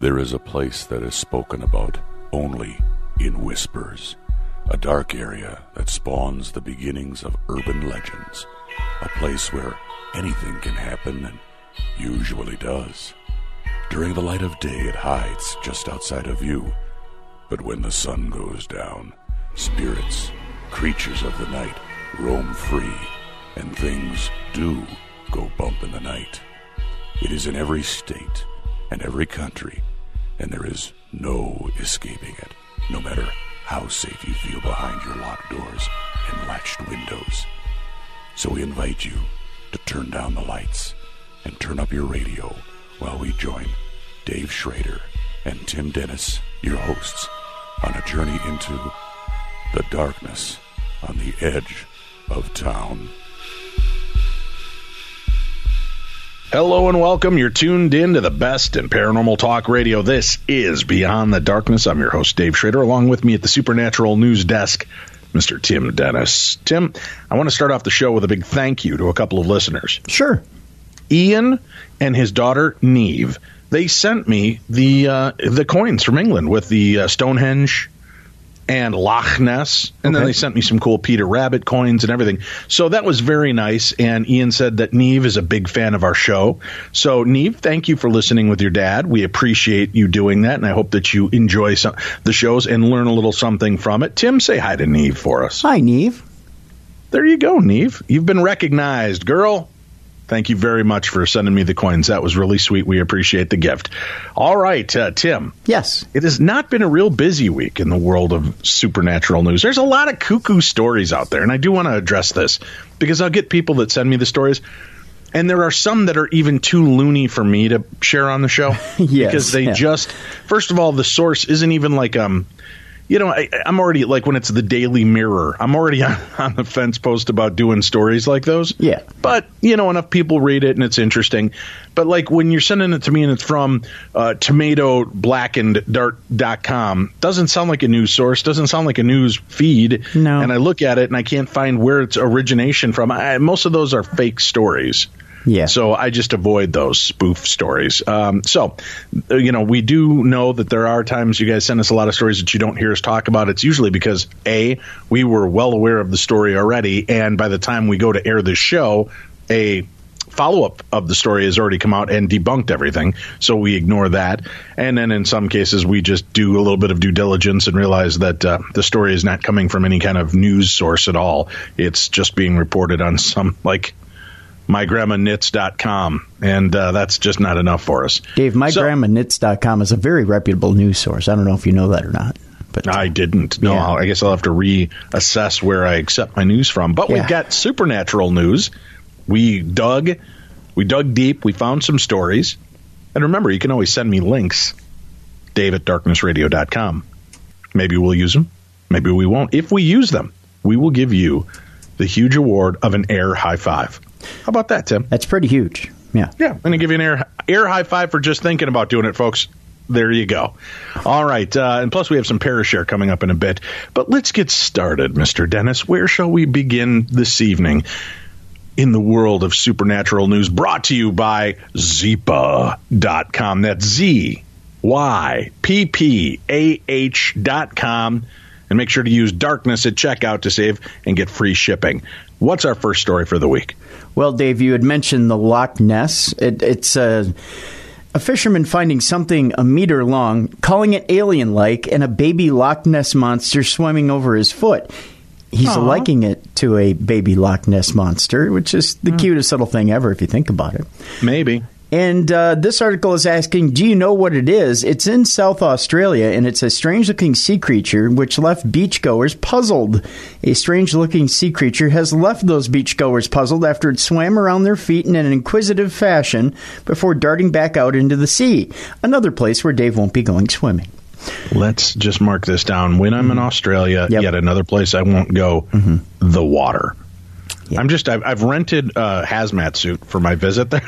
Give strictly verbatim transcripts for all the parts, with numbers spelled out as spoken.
There is a place that is spoken about only in whispers, a dark area that spawns the beginnings of urban legends, a place where anything can happen and usually does. During the light of day, it hides just outside of view, but when the sun goes down, spirits, creatures of the night, roam free, and things do go bump in the night. It is in every state and every country, and there is no escaping it, no matter how safe you feel behind your locked doors and latched windows. So we invite you to turn down the lights and turn up your radio while we join Dave Schrader and Tim Dennis, your hosts, on a journey into the darkness on the edge of town. Hello and welcome. You're tuned in to the best in paranormal talk radio. This is Beyond the Darkness. I'm your host, Dave Schrader. Along with me at the Supernatural News Desk, Mister Tim Dennis. Tim, I want to start off the show with a big thank you to a couple of listeners. Sure. Ian and his daughter, Neve. They sent me the uh, the coins from England with the uh, Stonehenge and Loch Ness, and okay. Then they sent me some cool Peter Rabbit coins and everything. So that was very nice, and Ian said that Neve is a big fan of our show. So, Neve, thank you for listening with your dad. We appreciate you doing that, and I hope that you enjoy some, the shows and learn a little something from it. Tim, say hi to Neve for us. Hi, Neve. There you go, Neve. You've been recognized, girl. Thank you very much for sending me the coins. That was really sweet. We appreciate the gift. All right, uh, Tim. Yes. It has not been a real busy week in the world of supernatural news. There's a lot of cuckoo stories out there, and I do want to address this because I'll get people that send me the stories, and there are some that are even too loony for me to share on the show. Yes. Because they yeah. just, first of all, the source isn't even like, um, you know, I, I'm already, like when it's the Daily Mirror, I'm already on, on the fence post about doing stories like those. Yeah. But, you know, enough people read it and it's interesting. But, like, when you're sending it to me and it's from uh, tomato blackened dart dot com, doesn't sound like a news source, doesn't sound like a news feed. No. And I look at it and I can't find where its origination from. I, most of those are fake stories. Yeah. So I just avoid those spoof stories. Um, so, you know, we do know that there are times you guys send us a lot of stories that you don't hear us talk about. It's usually because, A, we were well aware of the story already, and by the time we go to air this show, a follow-up of the story has already come out and debunked everything, so we ignore that. And then in some cases, we just do a little bit of due diligence and realize that uh, the story is not coming from any kind of news source at all. It's just being reported on some, like, my grandma knits dot com, and uh, that's just not enough for us. Dave, my so, grandma knits dot com is a very reputable news source. I don't know if you know that or not. But I didn't. No, yeah. I guess I'll have to reassess where I accept my news from. But yeah. We've got supernatural news. We dug, we dug deep. We found some stories. And remember, you can always send me links, Dave at darkness radio dot com. Maybe we'll use them. Maybe we won't. If we use them, we will give you the huge award of an air high five. How about that, Tim? That's pretty huge. Yeah. Yeah. I'm going to give you an air, air high five for just thinking about doing it, folks. There you go. All right. Uh, and plus, we have some Parashare coming up in a bit. But let's get started, Mister Dennis. Where shall we begin this evening in the world of supernatural news? Brought to you by Zeepah dot com. That's Z Y P P A H dot com. And make sure to use darkness at checkout to save and get free shipping. What's our first story for the week? Well, Dave, you had mentioned the Loch Ness. It, it's a, a fisherman finding something a meter long, calling it alien-like, and a baby Loch Ness monster swimming over his foot. He's Aww. likening it to a baby Loch Ness monster, which is the mm. cutest little thing ever if you think about it. Maybe. And uh, this article is asking, do you know what it is? It's in South Australia, and it's a strange-looking sea creature which left beachgoers puzzled. A strange-looking sea creature has left those beachgoers puzzled after it swam around their feet in an inquisitive fashion before darting back out into the sea, another place where Dave won't be going swimming. Let's just mark this down. When I'm in Australia, yep. yet another place I won't go, mm-hmm. the water. Yep. I'm just, I've, I've rented a hazmat suit for my visit there.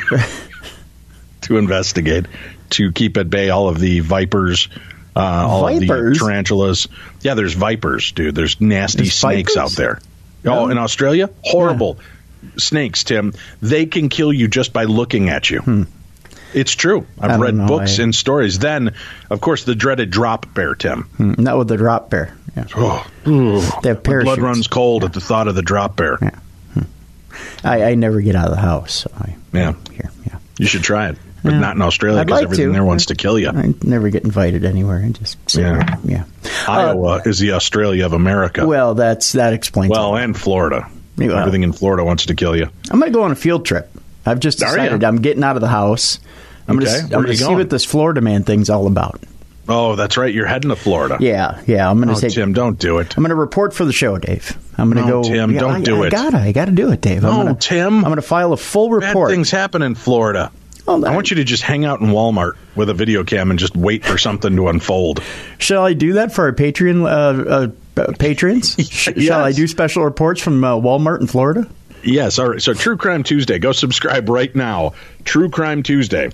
To investigate, to keep at bay all of the vipers, uh, all vipers? of the tarantulas. Yeah, there's vipers, dude. There's nasty there's snakes vipers? out there. No. Oh, in Australia? Horrible yeah. snakes, Tim. They can kill you just by looking at you. Hmm. It's true. I've read know, books I... and stories. Then, of course, the dreaded drop bear, Tim. Hmm, not with the drop bear. Yeah. Oh, they have parachutes. My blood runs cold yeah. at the thought of the drop bear. Yeah. Hmm. I, I never get out of the house. So I, yeah. Here, yeah. You should try it. But yeah. not in Australia because like everything to. there wants to kill you. I never get invited anywhere. I just sit yeah. there. Yeah. Iowa uh, is the Australia of America. Well, that's that explains Well, it. and Florida. Well, everything in Florida wants to kill you. I'm going to go on a field trip. I've just decided I'm getting out of the house. I'm okay. going to see going? what this Florida man thing's all about. Oh, that's right. You're heading to Florida. Yeah, yeah. I'm going to oh, say, Tim, don't do it. I'm going to report for the show, Dave. I'm going to no, go. Tim, yeah, don't I, do I it. I gotta, I gotta do it, Dave. No, I'm gonna, Tim. I'm going to file a full report. Bad things happen in Florida. Oh, I want you to just hang out in Walmart with a video cam and just wait for something to unfold. Shall I do that for our Patreon uh, uh, patrons? yes. Shall I do special reports from uh, Walmart in Florida? Yes. All right. So True Crime Tuesday. Go subscribe right now. True Crime Tuesday.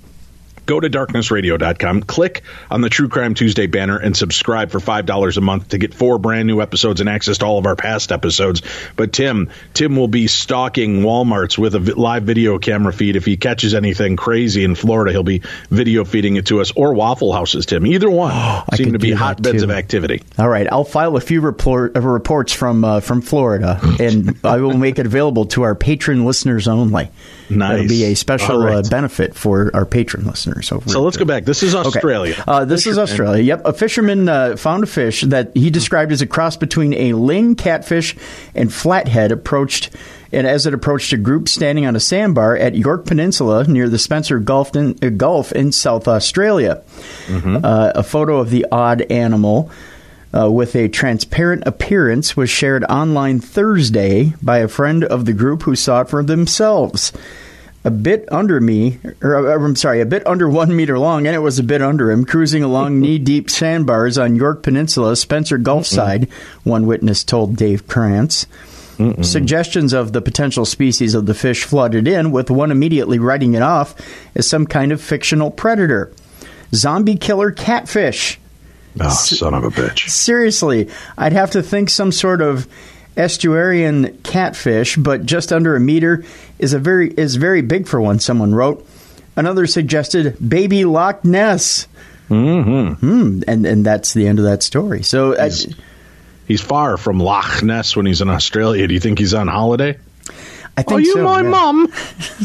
Go to darkness radio dot com, click on the True Crime Tuesday banner, and subscribe for five dollars a month to get four brand new episodes and access to all of our past episodes. But Tim, Tim will be stalking Walmarts with a live video camera feed. If he catches anything crazy in Florida, he'll be video feeding it to us, or Waffle Houses, Tim. Either one oh, seem to be hotbeds of activity. All right. I'll file a few report, uh, reports from uh, from Florida, and I will make it available to our patron listeners only. Nice. It'll be a special right. uh, benefit for our patron listeners. Over so let's go back. This is Australia. Okay. Uh, this fisherman. is Australia. Yep. A fisherman uh, found a fish that he described as a cross between a ling catfish and flathead approached, and as it approached a group standing on a sandbar at York Peninsula near the Spencer Gulf in, uh, Gulf in South Australia. Mm-hmm. Uh, a photo of the odd animal Uh, with a transparent appearance was shared online Thursday by a friend of the group who saw it for themselves. A bit under me, or I'm sorry, a bit under one meter long, and it was a bit under him, cruising along knee-deep sandbars on York Peninsula, Spencer Gulf Mm-mm. side, one witness told Dave Krantz. Mm-mm. Suggestions of the potential species of the fish flooded in, with one immediately writing it off as some kind of fictional predator. Zombie killer catfish. Oh, son of a bitch. Seriously, I'd have to think some sort of estuarian catfish, but just under a meter is a very is very big for one, someone wrote. Another suggested baby Loch Ness. Mm-hmm. Hmm, and, and that's the end of that story. So he's, I, he's far from Loch Ness when he's in Australia. Do you think he's on holiday? I think Are you so, my yeah. mom?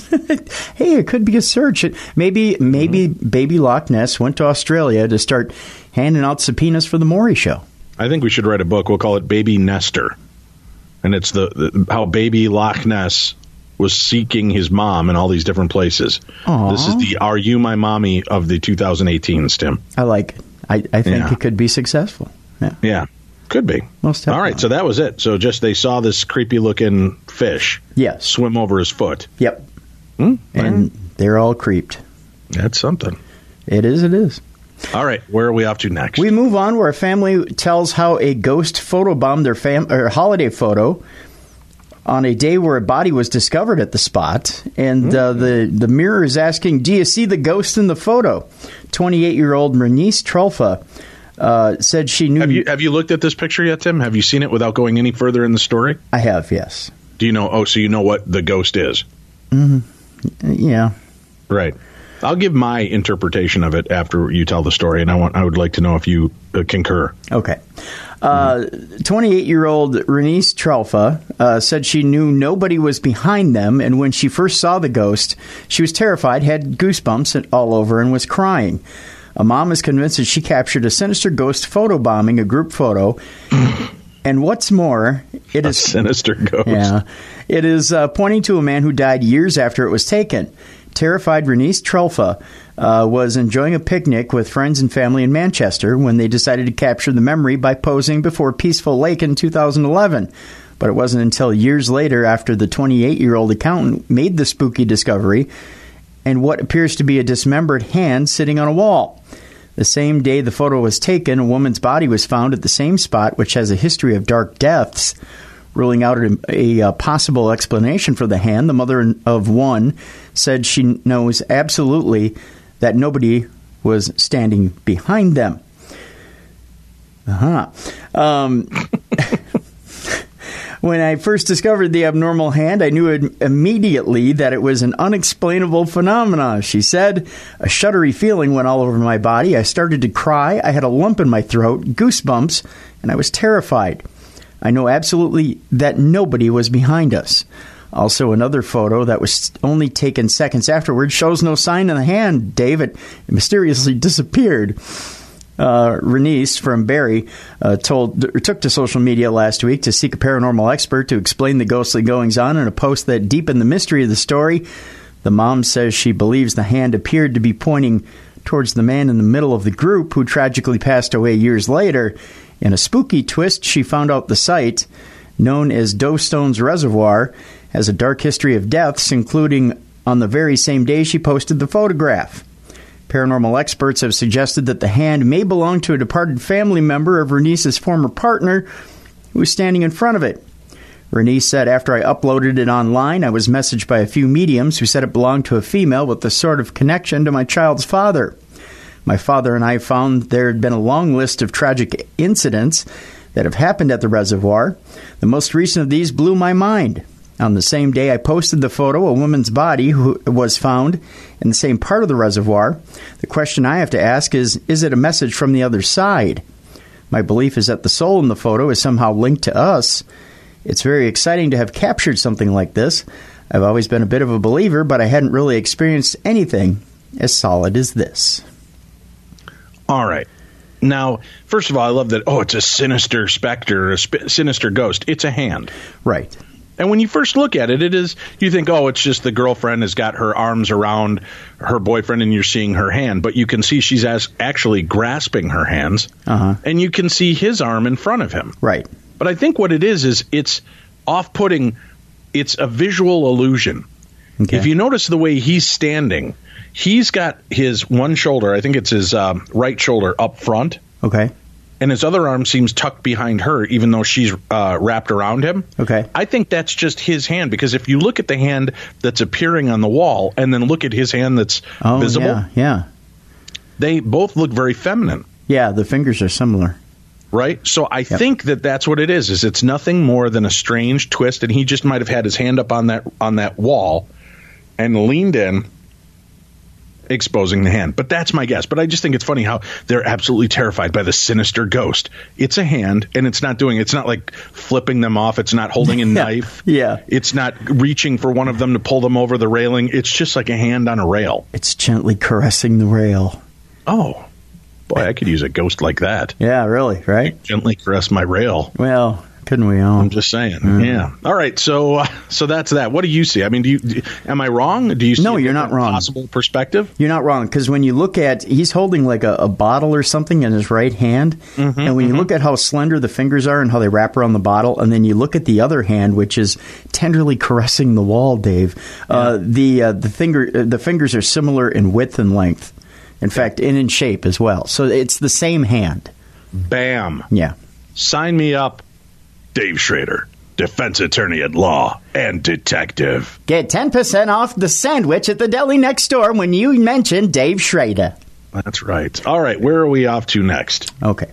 Hey, it could be a search. Maybe maybe mm-hmm. baby Loch Ness went to Australia to start handing out subpoenas for the Maury Show. I think we should write a book. We'll call it Baby Nestor. And it's the, the how baby Loch Ness was seeking his mom in all these different places. Aww. This is the Are You My Mommy of the two thousand eighteens, Tim. I like it. I, I think yeah. it could be successful. Yeah. Yeah. Could be. Most all right, so that was it. So just they saw this creepy-looking fish yes. swim over his foot. Yep. Hmm? And they're all creeped. That's something. It is, it is. All right, where are we off to next? We move on where a family tells how a ghost photobombed their fam- or holiday photo on a day where a body was discovered at the spot. And mm-hmm. uh, the, the Mirror is asking, do you see the ghost in the photo? twenty-eight-year-old Bernice Trelfa uh, said she knew... Have you, have you looked at this picture yet, Tim? Have you seen it without going any further in the story? I have, yes. Do you know... Oh, so you know what the ghost is? Mm-hmm. Yeah. Right. I'll give my interpretation of it after you tell the story, and I want I would like to know if you uh, concur. Okay. Uh, twenty-eight-year-old Bernice Trelfa uh, said she knew nobody was behind them, and when she first saw the ghost, she was terrified, had goosebumps all over, and was crying. A mom is convinced that she captured a sinister ghost photobombing a group photo. And what's more, it a is sinister ghost. Yeah, it is uh, pointing to a man who died years after it was taken. Terrified Bernice Trelfa uh, was enjoying a picnic with friends and family in Manchester when they decided to capture the memory by posing before Peaceful Lake in two thousand eleven. But it wasn't until years later, after the twenty-eight-year-old accountant made the spooky discovery and what appears to be a dismembered hand sitting on a wall. The same day the photo was taken, a woman's body was found at the same spot, which has a history of dark deaths. Ruling out a, a, a possible explanation for the hand, the mother of one said she knows absolutely that nobody was standing behind them. Uh-huh. Um, When I first discovered the abnormal hand, I knew immediately that it was an unexplainable phenomenon, she said. A shuddery feeling went all over my body. I started to cry. I had a lump in my throat, goosebumps, and I was terrified. I know absolutely that nobody was behind us. Also, another photo that was only taken seconds afterwards shows no sign of the hand, Dave. It mysteriously disappeared. Uh, Renice from Barrie uh, told took to social media last week to seek a paranormal expert to explain the ghostly goings-on in a post that deepened the mystery of the story. The mom says she believes the hand appeared to be pointing towards the man in the middle of the group who tragically passed away years later. In a spooky twist, she found out the site, known as Doe Stones Reservoir, has a dark history of deaths, including on the very same day she posted the photograph. Paranormal experts have suggested that the hand may belong to a departed family member of Renice's former partner who was standing in front of it. Renice said, after I uploaded it online, I was messaged by a few mediums who said it belonged to a female with a sort of connection to my child's father. My father and I found there had been a long list of tragic incidents that have happened at the reservoir. The most recent of these blew my mind. On the same day I posted the photo, a woman's body who was found in the same part of the reservoir. The question I have to ask is, is it a message from the other side? My belief is that the soul in the photo is somehow linked to us. It's very exciting to have captured something like this. I've always been a bit of a believer, but I hadn't really experienced anything as solid as this. All right. Now, first of all, I love that, oh, it's a sinister specter, a sp- sinister ghost. It's a hand. Right. And when you first look at it, it is, you think, oh, it's just the girlfriend has got her arms around her boyfriend and you're seeing her hand. But you can see she's as actually grasping her hands. Uh-huh. And you can see his arm in front of him. Right. But I think what it is, is it's off-putting. It's a visual illusion. Okay. If you notice the way he's standing, he's got his one shoulder, I think it's his um, right shoulder up front. Okay. And his other arm seems tucked behind her, even though she's uh, wrapped around him. Okay. I think that's just his hand, because if you look at the hand that's appearing on the wall and then look at his hand that's oh, visible, yeah, yeah, they both look very feminine. Yeah, the fingers are similar. Right? So I yep. think that that's what it is, is it's nothing more than a strange twist, and he just might have had his hand up on that on that wall and leaned in, exposing the hand. But that's my guess. But I just think it's funny how they're absolutely terrified by the sinister ghost. It's a hand, and it's not doing, it's not like flipping them off. It's not holding a knife. Yeah. It's not reaching for one of them to pull them over the railing. It's just like a hand on a rail. It's gently caressing the rail. Oh, boy, I could use a ghost like that. Yeah, really, right? Gently caress my rail. Well, couldn't we all? I'm just saying. Mm. Yeah. All right. So, uh, so that's that. What do you see? I mean, do you? Do, am I wrong? Do you see? No, you're not wrong. Possible perspective? You're not wrong, because when you look at, he's holding like a, a bottle or something in his right hand, mm-hmm, and when mm-hmm. you look at how slender the fingers are and how they wrap around the bottle, and then you look at the other hand, which is tenderly caressing the wall, Dave. Yeah. Uh, the uh, the finger uh, the fingers are similar in width and length. In fact, and in shape as well. So it's the same hand. Bam. Yeah. Sign me up. Dave Schrader, defense attorney at law and detective. Get ten percent off the sandwich at the deli next door when you mention Dave Schrader. That's right. All right, where are we off to next? Okay.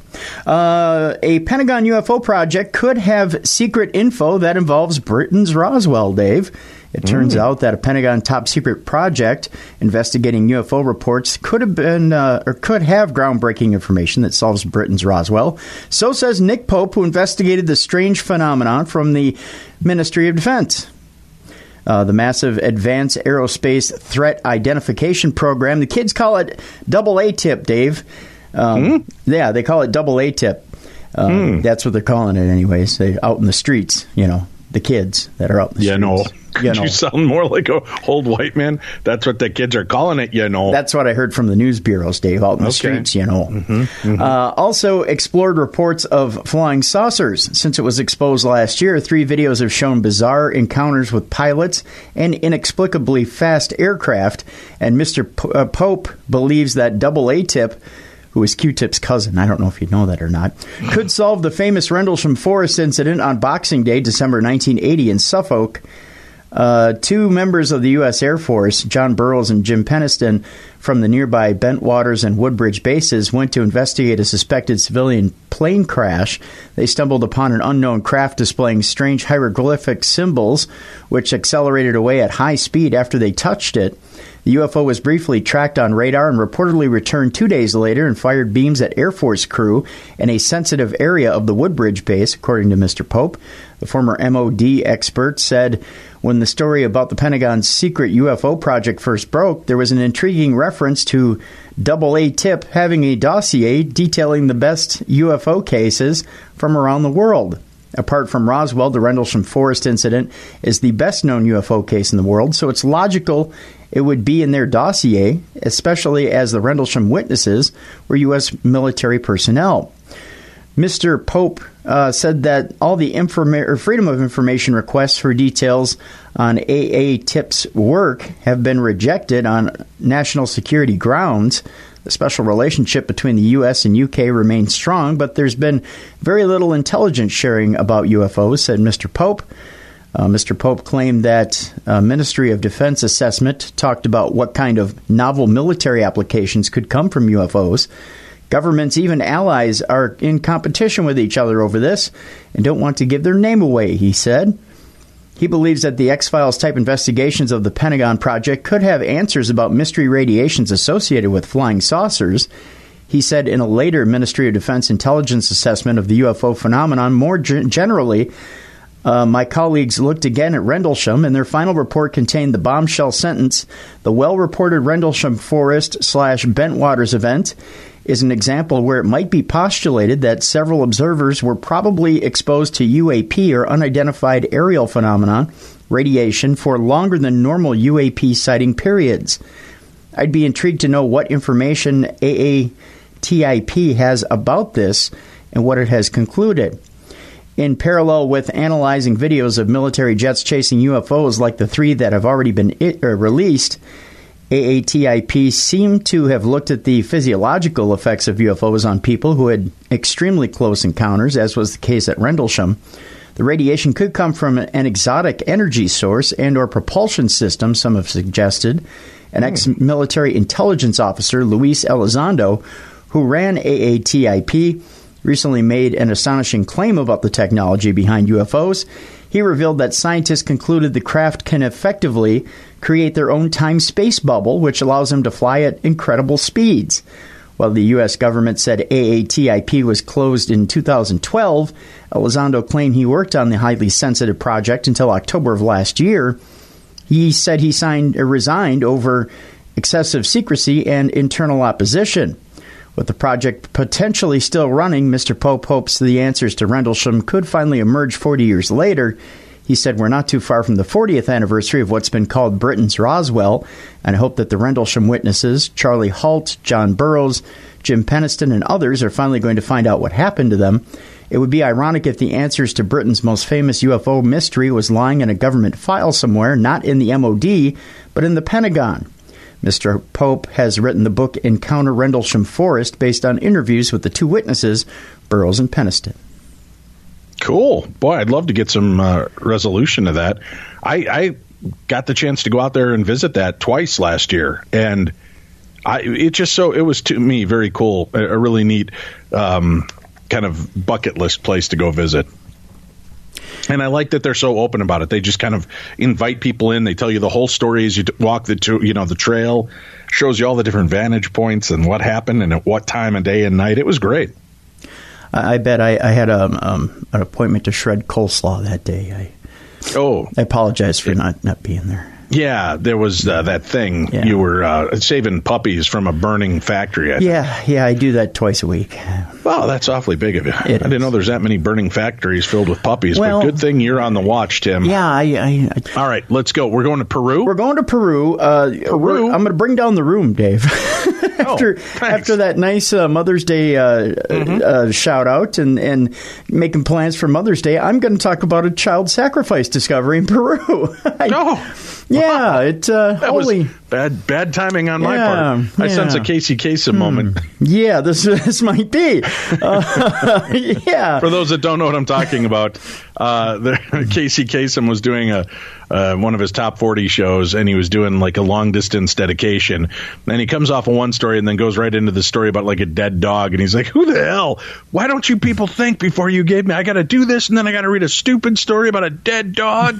Uh, a Pentagon U F O project could have secret info that involves Britain's Roswell, Dave. It turns mm. out that a Pentagon top-secret project investigating U F O reports could have been uh, or could have groundbreaking information that solves Britain's Roswell. So says Nick Pope, who investigated the strange phenomenon from the Ministry of Defense. Uh, the massive Advanced Aerospace Threat Identification Program. The kids call it Double A-Tip, Dave. Um, mm. Yeah, they call it Double A-Tip. Um, mm. That's what they're calling it anyways. They out in the streets, you know, the kids that are out in the yeah, streets. No. You, know. You sound more like a old white man. That's what the kids are calling it, you know. That's what I heard from the news bureaus, Dave, out in the okay. streets, you know. Mm-hmm, mm-hmm. Uh, also explored reports of flying saucers. Since it was exposed last year, three videos have shown bizarre encounters with pilots and inexplicably fast aircraft. And Mister P- uh, Pope believes that Double A-Tip, who is Q-Tip's cousin, I don't know if you know that or not, could solve the famous Rendlesham Forest incident on Boxing Day, December nineteen eighty in Suffolk. Uh, two members of the U S Air Force, John Burroughs and Jim Peniston, from the nearby Bentwaters and Woodbridge bases went to investigate a suspected civilian plane crash. They stumbled upon an unknown craft displaying strange hieroglyphic symbols, which accelerated away at high speed after they touched it. The U F O was briefly tracked on radar and reportedly returned two days later and fired beams at Air Force crew in a sensitive area of the Woodbridge base, according to Mister Pope. The former M O D expert said when the story about the Pentagon's secret U F O project first broke, there was an intriguing reference to Double A Tip having a dossier detailing the best U F O cases from around the world. Apart from Roswell, the Rendlesham Forest incident is the best-known U F O case in the world, so it's logical it would be in their dossier, especially as the Rendlesham witnesses were U S military personnel. Mister Pope uh, said that all the informa- or Freedom of Information requests for details on A A Tip's work have been rejected on national security grounds. The special relationship between the U S and U K remains strong, but there's been very little intelligence sharing about U F Os, said Mister Pope. Uh, Mister Pope claimed that uh, Ministry of Defense assessment talked about what kind of novel military applications could come from U F Os. Governments, even allies, are in competition with each other over this and don't want to give their name away, he said. He believes that the X-Files type investigations of the Pentagon project could have answers about mystery radiations associated with flying saucers. He said in a later Ministry of Defense intelligence assessment of the U F O phenomenon, more g- generally, Uh, my colleagues looked again at Rendlesham, and their final report contained the bombshell sentence, "The well-reported Rendlesham Forest slash Bentwaters event is an example where it might be postulated that several observers were probably exposed to U A P or unidentified aerial phenomena, radiation, for longer than normal U A P sighting periods. I'd be intrigued to know what information A A T I P has about this and what it has concluded." In parallel with analyzing videos of military jets chasing U F Os like the three that have already been it, uh, released, A A T I P seemed to have looked at the physiological effects of U F Os on people who had extremely close encounters, as was the case at Rendlesham. The radiation could come from an exotic energy source and or propulsion system, some have suggested. An hmm. ex-military intelligence officer, Luis Elizondo, who ran A A T I P, recently made an astonishing claim about the technology behind U F Os. He revealed that scientists concluded the craft can effectively create their own time-space bubble, which allows them to fly at incredible speeds. While the U S government said A A T I P was closed in two thousand twelve, Elizondo claimed he worked on the highly sensitive project until October of last year. He said he signed or resigned over excessive secrecy and internal opposition. With the project potentially still running, Mister Pope hopes the answers to Rendlesham could finally emerge forty years later. He said, "We're not too far from the fortieth anniversary of what's been called Britain's Roswell, and I hope that the Rendlesham witnesses, Charlie Halt, John Burroughs, Jim Peniston, and others are finally going to find out what happened to them. It would be ironic if the answers to Britain's most famous U F O mystery was lying in a government file somewhere, not in the M O D, but in the Pentagon." Mister Pope has written the book Encounter Rendlesham Forest based on interviews with the two witnesses, Burroughs and Peniston. Cool. Boy, I'd love to get some uh, resolution to that. I, I got the chance to go out there and visit that twice last year, and I, it just so, it was to me very cool, a, a really neat um, kind of bucket list place to go visit. And I like that they're so open about it. They just kind of invite people in. They tell you the whole story as you walk the you know the trail, shows you all the different vantage points and what happened and at what time of day and night. It was great. I bet I, I had a, um, an appointment to shred coleslaw that day. I, oh, I apologize for not, not being there. Yeah, there was uh, that thing. Yeah. You were uh, saving puppies from a burning factory. I yeah, think. yeah, I do that twice a week. Well, that's awfully big of you. It I is. didn't know there's that many burning factories filled with puppies, well, but good thing you're on the watch, Tim. Yeah, I, I, I All right, let's go. We're going to Peru? We're going to Peru. Uh, Peru? I'm going to bring down the room, Dave. after oh, after that nice uh, Mother's Day uh, mm-hmm. uh, shout-out and, and making plans for Mother's Day, I'm going to talk about a child sacrifice discovery in Peru. I, oh. Yeah, it uh, that holy was bad bad timing on my Yeah, part. I yeah. sense a Casey Kasem moment. yeah. This this might be. Uh, yeah. For those that don't know what I'm talking about, uh, the, Casey Kasem was doing a uh, one of his top forty shows, and he was doing like a long distance dedication. And he comes off of one story and then goes right into the story about like a dead dog. And he's like, "Who the hell? Why don't you people think before you gave me? I got to do this, and then I got to read a stupid story about a dead dog."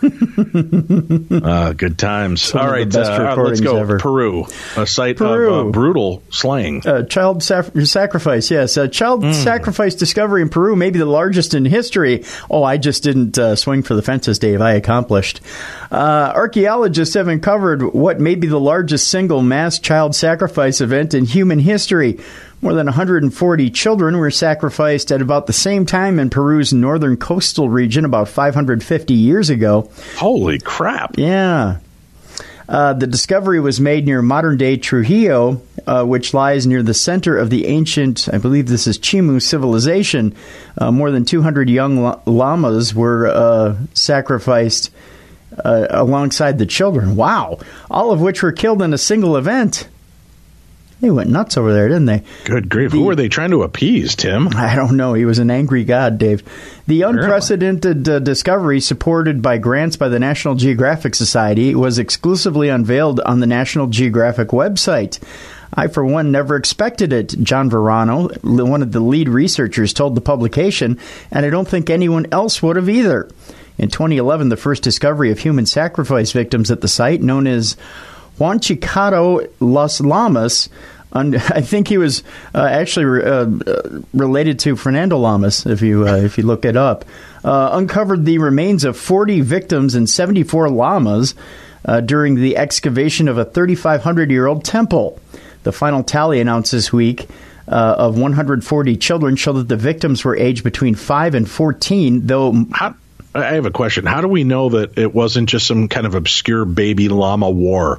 uh, good times. Some All of the right, best uh, let's go. ever. Peru, a site Peru. of uh, brutal slaying. Uh, child sac- sacrifice, yes. Uh, child Mm. sacrifice discovery in Peru, maybe the largest in history. Oh, I just didn't uh, swing for the fences, Dave. I accomplished. Uh, archaeologists have uncovered what may be the largest single mass child sacrifice event in human history. More than one hundred forty children were sacrificed at about the same time in Peru's northern coastal region about five hundred fifty years ago. Holy crap. Yeah. Uh, the discovery was made near modern-day Trujillo, uh, which lies near the center of the ancient, I believe this is Chimu civilization. Uh, more than two hundred young la- llamas were uh, sacrificed uh, alongside the children. Wow. All of which were killed in a single event. They went nuts over there, didn't they? Good grief. The- Who were they trying to appease, Tim? I don't know. He was an angry god, Dave. The unprecedented uh, discovery, supported by grants by the National Geographic Society, was exclusively unveiled on the National Geographic website. I, for one, never expected it, John Verano, one of the lead researchers, told the publication, and I don't think anyone else would have either. In twenty eleven, the first discovery of human sacrifice victims at the site, known as Huancavelica Las Llamas, I think he was uh, actually re- uh, related to Fernando Lamas, if you uh, if you look it up, uh, uncovered the remains of forty victims and seventy-four llamas uh, during the excavation of a thirty-five hundred year old temple. The final tally announced this week uh, of one hundred forty children showed that the victims were aged between five and fourteen, though... How, I have a question. How do we know that it wasn't just some kind of obscure baby llama war?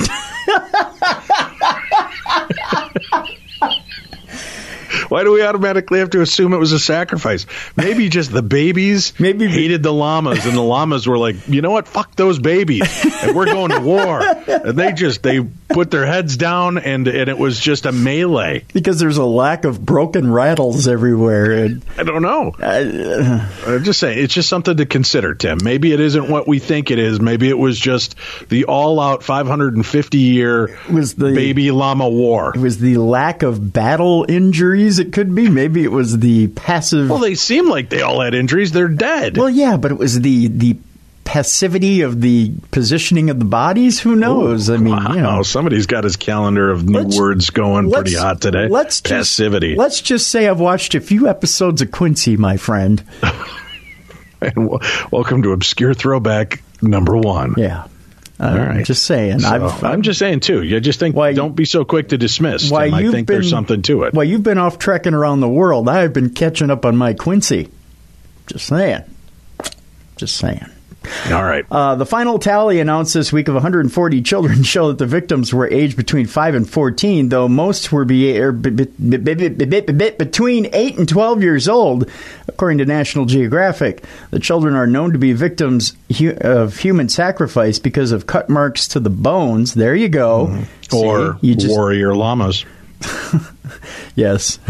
Why do we automatically have to assume it was a sacrifice? Maybe just the babies Maybe hated the llamas, and the llamas were like, you know what? Fuck those babies, and we're going to war. And they just they put their heads down, and and it was just a melee. Because there's a lack of broken rattles everywhere. And, I don't know. uh, I'm just saying, it's just something to consider, Tim. Maybe it isn't what we think it is. Maybe it was just the all-out five hundred fifty year was the- baby llama war. it was the lack of battle injuries, it could be. Maybe it was the passive... Well, they seem like they all had injuries. They're dead. Well, yeah, but it was the the passivity of the positioning of the bodies. Who knows? Ooh, I mean, wow. you know, Somebody's got his calendar of new Let's- words going pretty let's- hot today. Let's just, Passivity. Let's just say I've watched a few episodes of Quincy, my friend. And w- welcome to Obscure Throwback number one. Yeah. Uh, All right. Just saying. So, I've, I'm just saying, too. You just think, Why- don't be so quick to dismiss. Why Tim. I you've think been, there's something to it. Well, you've been off trekking around the world. I've been catching up on my Quincy. Just saying. Just saying. All right. Uh, the final tally announced this week of one hundred forty children show that the victims were aged between five and fourteen, though most were be, er, be, be, be, be, be, be, between eight and twelve years old, according to National Geographic. The children are known to be victims hu- of human sacrifice because of cut marks to the bones. There you go. Mm-hmm. Or See, you just, warrior llamas. yes.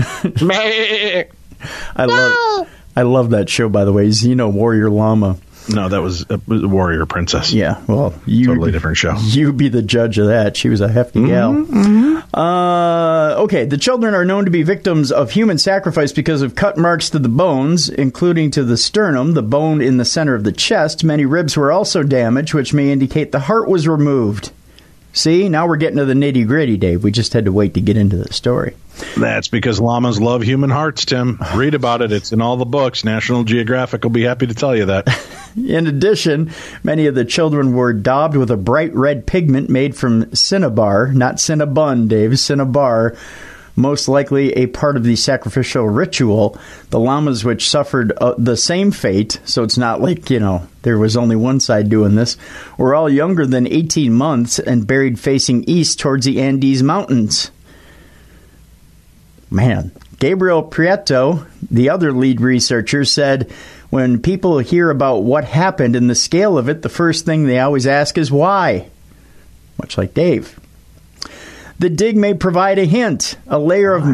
I love I love that show, by the way. Xeno Warrior Llama. No, that was a Warrior Princess. Yeah, well, you Totally different show. You be the judge of that. She was a hefty gal. Mm-hmm. Uh, okay, the children are known to be victims of human sacrifice because of cut marks to the bones, including to the sternum, the bone in the center of the chest. Many ribs were also damaged, which may indicate the heart was removed. See, now we're getting to the nitty-gritty, Dave. We just had to wait to get into the story. That's because llamas love human hearts, Tim. Read about it. It's in all the books. National Geographic will be happy to tell you that. In addition, many of the children were daubed with a bright red pigment made from cinnabar, not cinnabon, Dave, cinnabar, most likely a part of the sacrificial ritual. The llamas, which suffered uh, the same fate, so it's not like, you know, there was only one side doing this, were all younger than eighteen months and buried facing east towards the Andes Mountains. Man, Gabriel Prieto, the other lead researcher, said, When people hear about what happened and the scale of it, the first thing they always ask is why. Much like Dave. The dig may provide a hint, a layer of...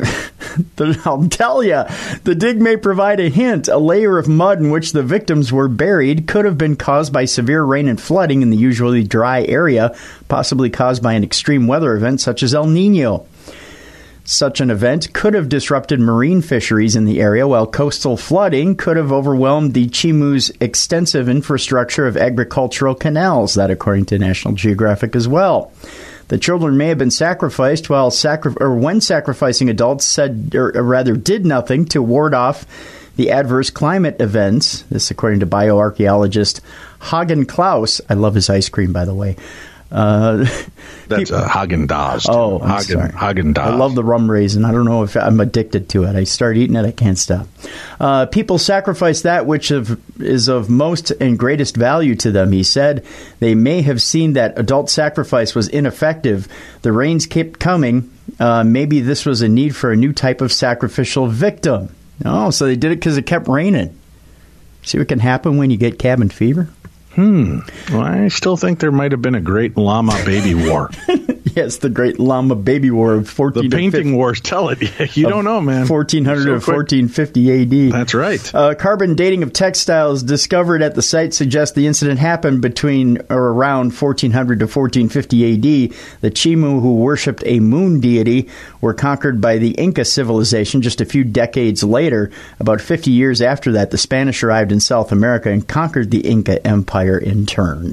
I'll tell you, the dig may provide a hint. A layer of mud in which the victims were buried could have been caused by severe rain and flooding in the usually dry area, possibly caused by an extreme weather event such as El Nino. Such an event could have disrupted marine fisheries in the area, while coastal flooding could have overwhelmed the Chimu's extensive infrastructure of agricultural canals. That, according to National Geographic as well. The children may have been sacrificed while sacri- or when sacrificing adults said, or rather did nothing to ward off the adverse climate events. This according to bioarchaeologist Hagen Klaus. I love his ice cream, by the way. Uh, That's a Häagen-Dazs. Oh, I'm Hagen, sorry. Häagen-Dazs. I love the rum raisin. I don't know if I'm addicted to it. I start eating it, I can't stop. Uh, people sacrifice that which of, is of most and greatest value to them, he said. They may have seen that adult sacrifice was ineffective. The rains kept coming. Uh, maybe this was a need for a new type of sacrificial victim. Oh, so they did it because it kept raining. See what can happen when you get cabin fever? Hmm. Well, I still think there might have been a great llama baby war. Yes, the great llama baby war of fourteen. The painting wars tell it. You don't know, man. fourteen hundred So to fourteen fifty A D. That's right. Uh, carbon dating of textiles discovered at the site suggests the incident happened between or around fourteen hundred to fourteen fifty A D. The Chimu, who worshipped a moon deity, were conquered by the Inca civilization just a few decades later. About fifty years after that, the Spanish arrived in South America and conquered the Inca Empire in turn.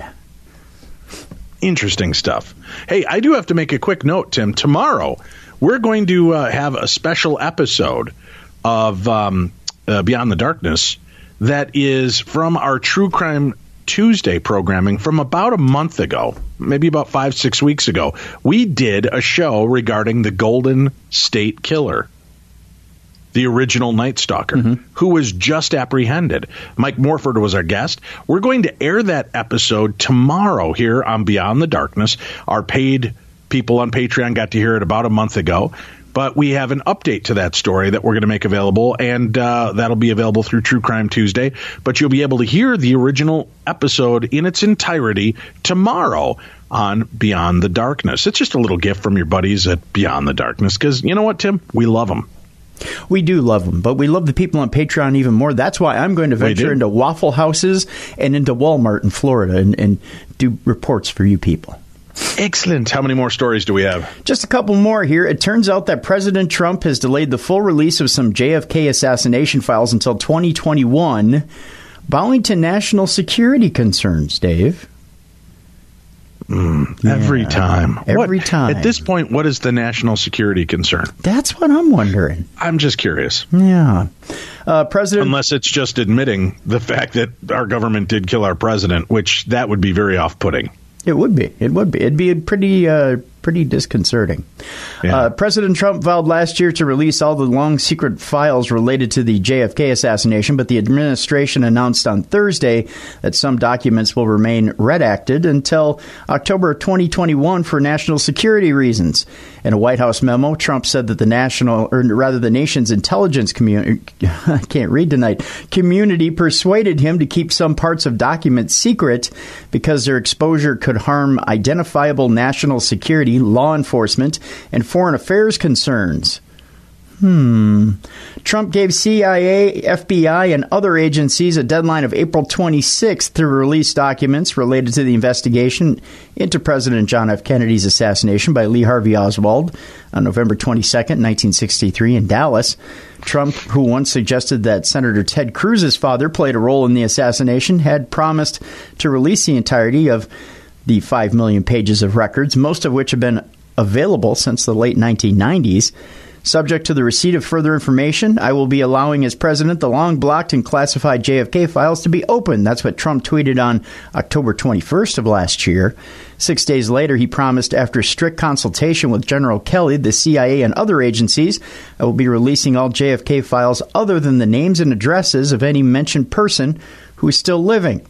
Interesting stuff. Hey, I do have to make a quick note, Tim. Tomorrow, we're going to uh, have a special episode of um, uh, Beyond the Darkness that is from our True Crime Tuesday programming from about a month ago, maybe about five, six weeks ago. We did a show regarding the Golden State Killer, the original Night Stalker, mm-hmm. who was just apprehended. Mike Morford was our guest. We're going to air that episode tomorrow here on Beyond the Darkness. Our paid people on Patreon got to hear it about a month ago, but we have an update to that story that we're going to make available, and uh, that'll be available through True Crime Tuesday. But you'll be able to hear the original episode in its entirety tomorrow on Beyond the Darkness. It's just a little gift from your buddies at Beyond the Darkness, because you know what, Tim? We love them. We do love them, but we love the people on Patreon even more. That's why I'm going to venture into Waffle Houses and into Walmart in Florida and, and do reports for you people. Excellent. How many more stories do we have? Just a couple more here. It turns out that President Trump has delayed the full release of some J F K assassination files until twenty twenty-one, bowing to national security concerns, Dave. Mm, yeah, every time. Every what, time. At this point, what is the national security concern? That's what I'm wondering. I'm just curious. Yeah. Uh, President. Unless it's just admitting the fact that our government did kill our president, which that would be very off-putting. It would be. It would be. It'd be pretty, uh, pretty disconcerting. Yeah. Uh, President Trump vowed last year to release all the long secret files related to the J F K assassination, but the administration announced on Thursday that some documents will remain redacted until October twenty twenty-one for national security reasons. In a White House memo, Trump said that the national, or rather the nation's intelligence community, I can't read tonight, community persuaded him to keep some parts of documents secret because their exposure could harm identifiable national security, law enforcement, and foreign affairs concerns. Hmm. Trump gave C I A, F B I, and other agencies a deadline of April twenty-sixth to release documents related to the investigation into President John F. Kennedy's assassination by Lee Harvey Oswald on November twenty-second, nineteen sixty-three in Dallas. Trump, who once suggested that Senator Ted Cruz's father played a role in the assassination, had promised to release the entirety of the five million pages of records, most of which have been available since the late nineteen nineties. Subject to the receipt of further information, I will be allowing as president the long-blocked and classified J F K files to be open. That's what Trump tweeted on October twenty-first of last year. Six days later, he promised, after strict consultation with General Kelly, the C I A, and other agencies, I will be releasing all J F K files other than the names and addresses of any mentioned person who is still living.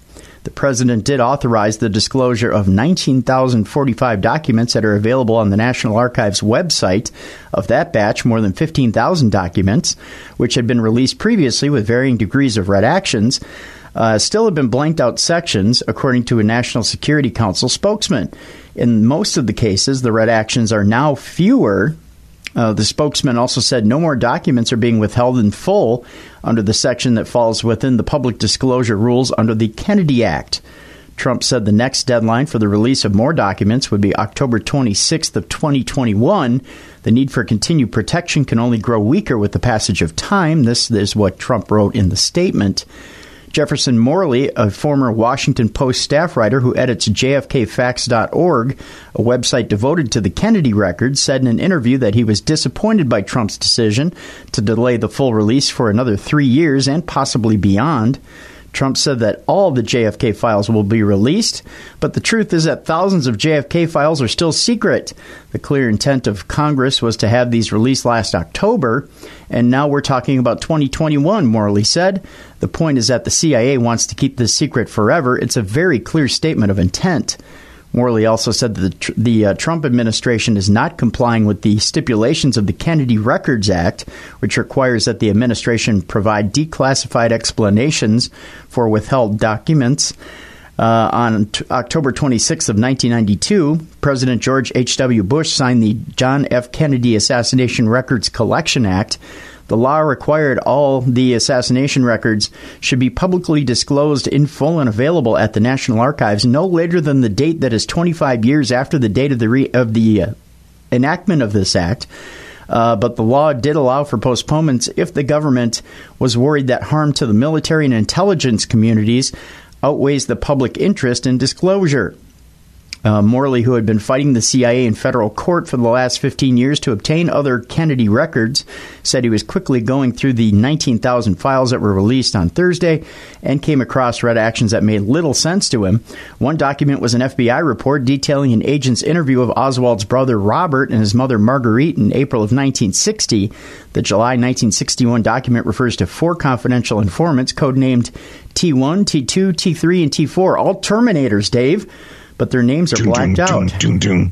The president did authorize the disclosure of nineteen thousand forty-five documents that are available on the National Archives website. Of that batch, more than fifteen thousand documents, which had been released previously with varying degrees of redactions, uh, still have been blanked out sections, according to a National Security Council spokesman. In most of the cases, the redactions are now fewer. Uh, the spokesman also said no more documents are being withheld in full under the section that falls within the public disclosure rules under the Kennedy Act. Trump said the next deadline for the release of more documents would be October twenty-sixth of twenty twenty-one. The need for continued protection can only grow weaker with the passage of time. This is what Trump wrote in the statement. Jefferson Morley, a former Washington Post staff writer who edits J F K facts dot org, a website devoted to the Kennedy records, said in an interview that he was disappointed by Trump's decision to delay the full release for another three years and possibly beyond. Trump said that all the J F K files will be released, but the truth is that thousands of J F K files are still secret. The clear intent of Congress was to have these released last October, and now we're talking about twenty twenty-one, Morley said. The point is that the C I A wants to keep this secret forever. It's a very clear statement of intent. Morley also said that the, the uh, Trump administration is not complying with the stipulations of the Kennedy Records Act, which requires that the administration provide declassified explanations for withheld documents. Uh, on t- October twenty-sixth of nineteen ninety-two, President George H W. Bush signed the John F. Kennedy Assassination Records Collection Act. The law required all the assassination records should be publicly disclosed in full and available at the National Archives no later than the date that is twenty-five years after the date of the re- of the uh, enactment of this act. Uh, but the law did allow for postponements if the government was worried that harm to the military and intelligence communities outweighs the public interest in disclosure. Uh, Morley, who had been fighting the C I A in federal court for the last fifteen years to obtain other Kennedy records, said he was quickly going through the nineteen thousand files that were released on Thursday and came across redactions that made little sense to him. One document was an F B I report detailing an agent's interview of Oswald's brother Robert and his mother Marguerite in April of nineteen sixty. The July nineteen sixty-one document refers to four confidential informants codenamed T one, T two, T three, and T four, all Terminators, Dave. But their names are blacked out. Doom, doom,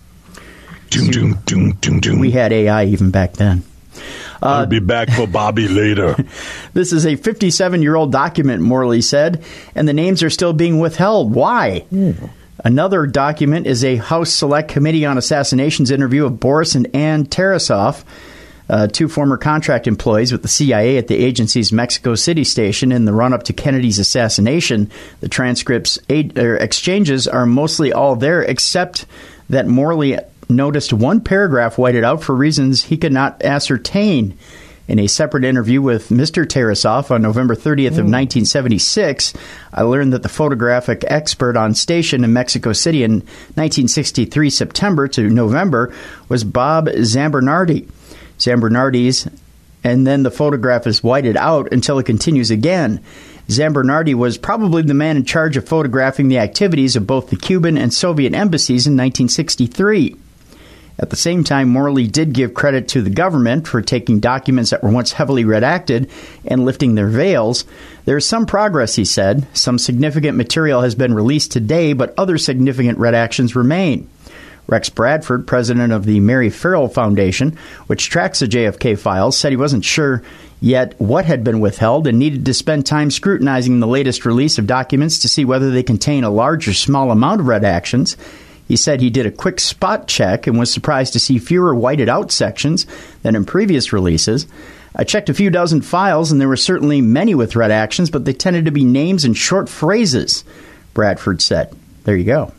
doom, doom, doom, doom, doom. We had A I even back then. Uh, I'll be back for Bobby later. This is a fifty-seven-year-old document, Morley said, and the names are still being withheld. Why? Mm. Another document is a House Select Committee on Assassinations interview of Boris and Ann Tarasoff, Uh, two former contract employees with the C I A at the agency's Mexico City station in the run-up to Kennedy's assassination. The transcripts aid, er, exchanges are mostly all there, except that Morley noticed one paragraph whited out for reasons he could not ascertain. In a separate interview with Mister Tarasoff on November thirtieth of nineteen seventy-six, I learned that the photographic expert on station in Mexico City in nineteen sixty-three September to November was Bob Zambernardi. Zambernardi's, and then the photograph is whited out until it continues again. Zambernardi was probably the man in charge of photographing the activities of both the Cuban and Soviet embassies in nineteen sixty-three. At the same time, Morley did give credit to the government for taking documents that were once heavily redacted and lifting their veils. There is some progress, he said. Some significant material has been released today, but other significant redactions remain. Rex Bradford, president of the Mary Farrell Foundation, which tracks the J F K files, said he wasn't sure yet what had been withheld and needed to spend time scrutinizing the latest release of documents to see whether they contain a large or small amount of redactions. He said he did a quick spot check and was surprised to see fewer whited out sections than in previous releases. I checked a few dozen files, and there were certainly many with redactions, but they tended to be names and short phrases, Bradford said. There you go.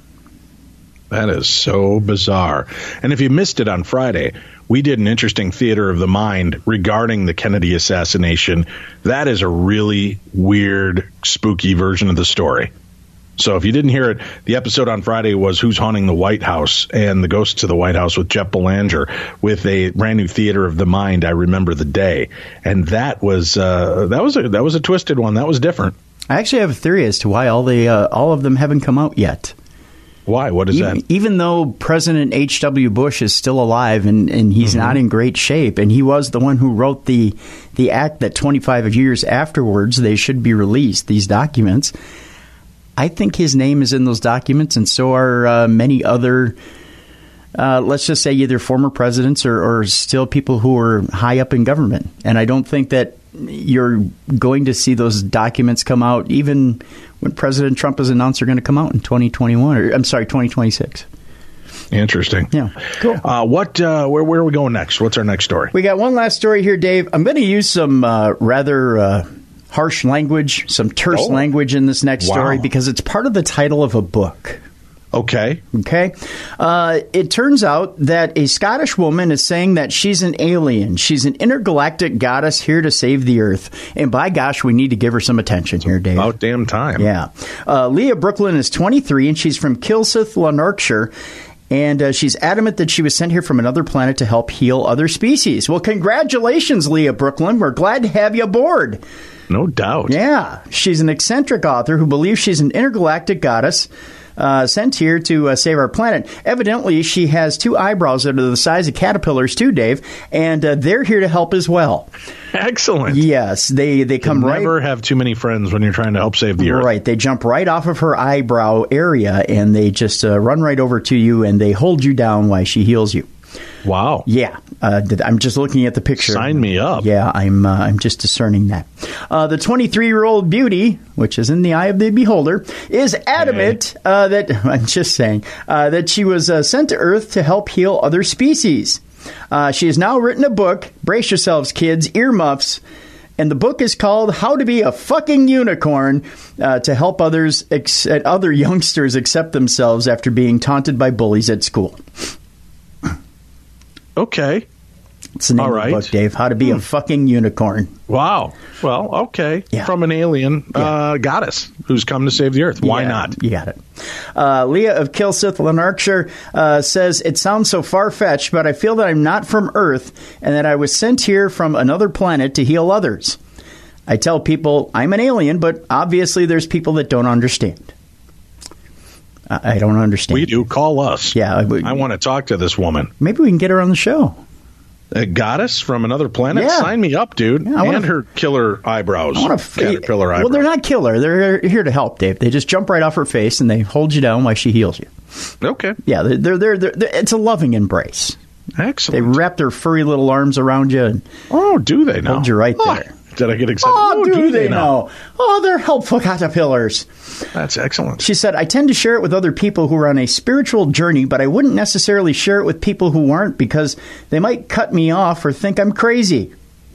That is so bizarre. And if you missed it on Friday, we did an interesting theater of the mind regarding the Kennedy assassination. That is a really weird, spooky version of the story. So if you didn't hear it, the episode on Friday was Who's Haunting the White House and the Ghosts of the White House with Jeff Belanger with a brand new theater of the mind. I remember the day. And that was uh, that was a that was a twisted one. That was different. I actually have a theory as to why all the uh, all of them haven't come out yet. Why? What is even, that? Even though President H W. Bush is still alive and, and he's mm-hmm. not in great shape, and he was the one who wrote the the act that twenty-five years afterwards they should be released, these documents, I think his name is in those documents, and so are uh, many other, uh, let's just say, either former presidents or, or still people who are high up in government. And I don't think that you're going to see those documents come out even when President Trump has announced they're going to come out in twenty twenty-one, or I'm sorry, twenty twenty-six. Interesting. Yeah, cool. Uh, what? Uh, where, where are we going next? What's our next story? We got one last story here, Dave. I'm going to use some uh, rather uh, harsh language, some terse Oh. language in this next Wow. story because it's part of the title of a book. Okay. Okay. Uh, it turns out that a Scottish woman is saying that she's an alien. She's an intergalactic goddess here to save the Earth. And by gosh, we need to give her some attention here, Dave. About damn time. Yeah. Uh, Leah Brooklyn is twenty-three, and she's from Kilsyth, Lanarkshire. And uh, she's adamant that she was sent here from another planet to help heal other species. Well, congratulations, Leah Brooklyn. We're glad to have you aboard. No doubt. Yeah. She's an eccentric author who believes she's an intergalactic goddess uh, sent here to uh, save our planet. Evidently, she has two eyebrows that are the size of caterpillars, too, Dave, and uh, they're here to help as well. Excellent. Yes, they, they come you right... never have too many friends when you're trying to help save the Earth. Right. They jump right off of her eyebrow area, and they just uh, run right over to you, and they hold you down while she heals you. Wow. Yeah, uh, I'm just looking at the picture. Sign me up. Yeah, I'm. Uh, I'm just discerning that. Uh, the twenty-three-year-old beauty, which is in the eye of the beholder, is adamant uh, that I'm just saying uh, that she was uh, sent to Earth to help heal other species. Uh, she has now written a book. Brace yourselves, kids, earmuffs. And the book is called "How to Be a Fucking Unicorn" uh, to help others, ex- other youngsters accept themselves after being taunted by bullies at school. Okay. It's the name All of right. the book, Dave. How to Be Hmm. a Fucking Unicorn. Wow. Well, okay. Yeah. From an alien uh, goddess who's come to save the Earth. Why Yeah, not? You got it. Uh, Leah of Kilsyth, Lanarkshire, uh, says, "It sounds so far-fetched, but I feel that I'm not from Earth and that I was sent here from another planet to heal others. I tell people I'm an alien, but obviously there's people that don't understand." I, I don't understand. We do. Call us. Yeah. I, I want to talk to this woman. Maybe we can get her on the show. A goddess from another planet? Yeah. Sign me up, dude. Yeah, I wanna- and her killer eyebrows. I want to Caterpillar eyebrows. Well, they're not killer. They're here to help, Dave. They just jump right off her face and they hold you down while she heals you. Okay. Yeah, they're they're, they're, they're, they're it's a loving embrace. They Excellent. wrap their furry little arms around you and Oh, do they now? hold you right Oh, there. did I get excited? Oh, do, they know? Oh, they're helpful caterpillars. That's excellent. She said, "I tend to share it with other people who are on a spiritual journey, but I wouldn't necessarily share it with people who aren't because they might cut me off or think I'm crazy."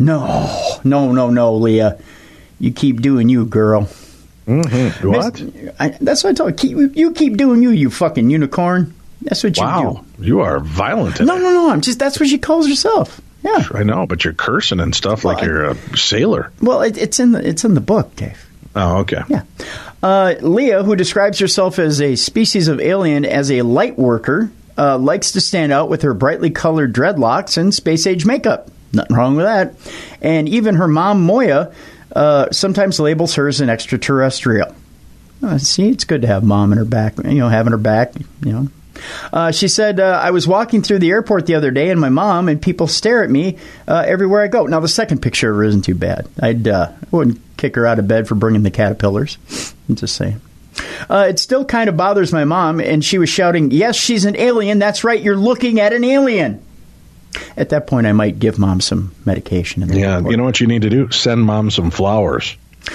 No, no, no, no, Leah. You keep doing you, girl. Mm-hmm. What? Miss- I, that's what I told you. Keep, you keep doing you, you fucking unicorn. That's what you Wow. You are violent do. today. No, no, no. I'm just. That's what she calls herself. Yeah. I know, but you're cursing and stuff like Well, you're a sailor. Well, it, it's in the it's in the book, Dave. Oh, okay. Yeah. Uh, Leah, who describes herself as a species of alien as a light worker, uh, likes to stand out with her brightly colored dreadlocks and space-age makeup. Nothing wrong with that. And even her mom, Moya, uh, sometimes labels her as an extraterrestrial. Uh, see, it's good to have mom in her back, you know, having her back, you know. Uh, she said, uh, "I was walking through the airport the other day, and my mom and people stare at me uh, everywhere I go." Now, the second picture of her isn't too bad. I'd uh, I wouldn't kick her out of bed for bringing the caterpillars. I'm just saying. Uh, it still kind of bothers my mom, and she was shouting, "Yes, she's an alien. That's right. You're looking at an alien." At that point, I might give mom some medication. In the Yeah, airport. you know what you need to do? Send mom some flowers.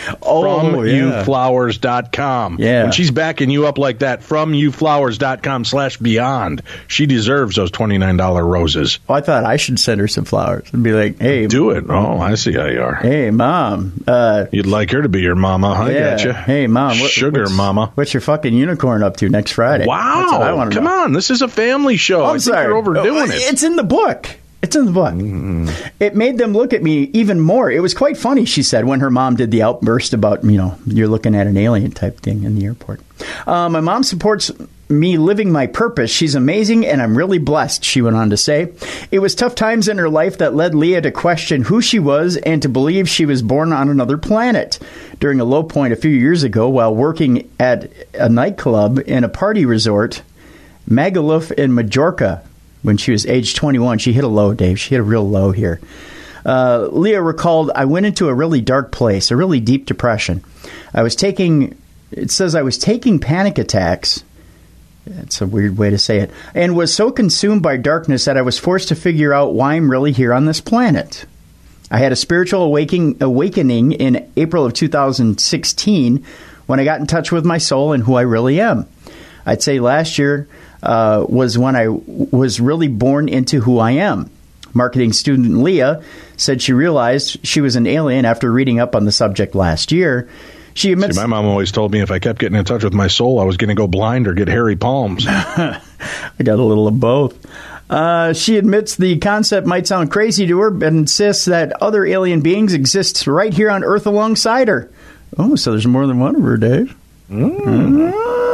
Oh, from yeah. you flowers dot com. Yeah. When she's backing you up like that, from you flowers dot com slash beyond, she deserves those twenty-nine dollars roses. Oh, I thought I should send her some flowers and be like, "Hey, Do it. Oh, I see how you are. hey, mom. Uh, You'd like her to be your mama. I yeah. gotcha. Hey, mom. What, Sugar what's, mama. What's your fucking unicorn up to next Friday?" Wow. That's what I want to Come know. on. This is a family show. I'm I think sorry. you're overdoing Oh, it. It's in the book. It's in the book. Mm-hmm. It made them look at me even more. It was quite funny, she said, when her mom did the outburst about, you know, you're looking at an alien type thing in the airport. Uh, my mom supports me living my purpose. She's amazing, and I'm really blessed, she went on to say. It was tough times in her life that led Leah to question who she was and to believe she was born on another planet. During a low point a few years ago, while working at a nightclub in a party resort, Magaluf in Majorca, when she was age twenty-one, she hit a low, Dave. She hit a real low here. Uh, Leah recalled, "I went into a really dark place, a really deep depression. I was taking it says I was taking panic attacks. That's a weird way to say it. And was so consumed by darkness that I was forced to figure out why I'm really here on this planet. I had a spiritual awakening, awakening in April of two thousand sixteen when I got in touch with my soul and who I really am. I'd say last year uh, was when I was really born into who I am. Marketing student Leah said she realized she was an alien after reading up on the subject last year. She admits, See, my mom always told me if I kept getting in touch with my soul, I was going to go blind or get hairy palms. I got a little of both. Uh, she admits the concept might sound crazy to her, but insists that other alien beings exist right here on Earth alongside her. Oh, so there's more than one of her, Dave. Mm.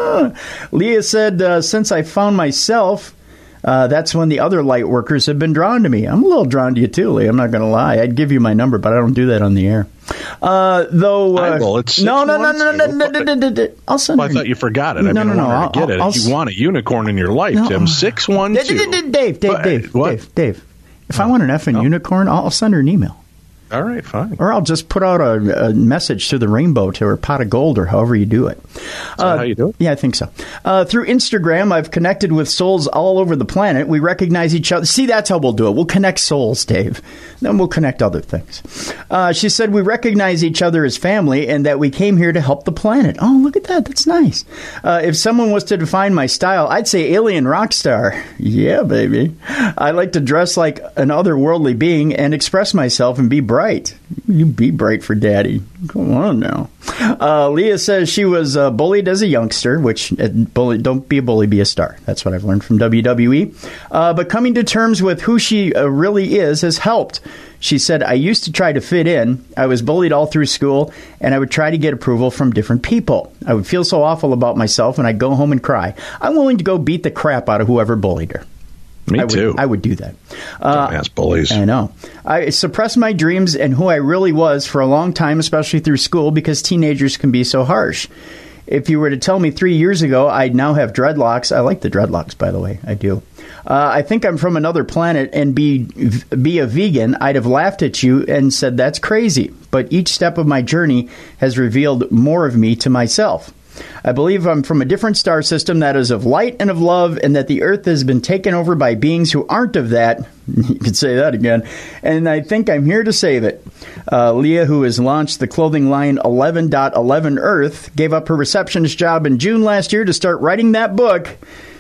Ah. Leah said, uh, since I found myself, Uh, that's when the other light workers have been drawn to me. I'm a little drawn to you too, Lee. I'm not going to lie. I'd give you my number, but I don't do that on the air. Uh, though, uh, I will. It's no, no, no, no, no, no, no, no, no, no. I'll send. Well, I thought you forgot it. I no, mean, no, no. I I'll, get it. I'll, if you want a unicorn in your life, no, Tim, six one two. Dave, Dave, Dave, Dave, what? Dave, Dave. If I want an effing oh. unicorn, I'll send her an email. All right, fine. Or I'll just put out a, a message to the rainbow to her pot of gold, or however you do it. Is that uh, how you do it? Yeah, I think so. Uh, through Instagram, I've connected with souls all over the planet. We recognize each other. See, that's how we'll do it. We'll connect souls, Dave. Then we'll connect other things. Uh, she said we recognize each other as family and that we came here to help the planet. Oh, look at that. That's nice. Uh, if someone was to define my style, I'd say alien rock star. Yeah, baby. I like to dress like an otherworldly being and express myself and be bright. You be bright for daddy. Come on now. Uh, Leah says she was uh, bullied as a youngster, which uh, bully, don't be a bully, be a star. That's what I've learned from W W E. Uh, but coming to terms with who she uh, really is has helped. She said, I used to try to fit in. I was bullied all through school, and I would try to get approval from different people. I would feel so awful about myself, and I'd go home and cry. I'm willing to go beat the crap out of whoever bullied her. Me I would, too. I would do that. Uh, Dumbass bullies. I know. I suppressed my dreams and who I really was for a long time, especially through school, because teenagers can be so harsh. If you were to tell me three years ago I'd now have dreadlocks, I like the dreadlocks, by the way. I do. Uh, I think I'm from another planet and be be a vegan, I'd have laughed at you and said that's crazy. But each step of my journey has revealed more of me to myself. I believe I'm from a different star system that is of light and of love, and that the earth has been taken over by beings who aren't of that. You could say that again. And I think I'm here to save it. Uh, Leah, who has launched the clothing line eleven eleven Earth, gave up her receptionist job in June last year to start writing that book.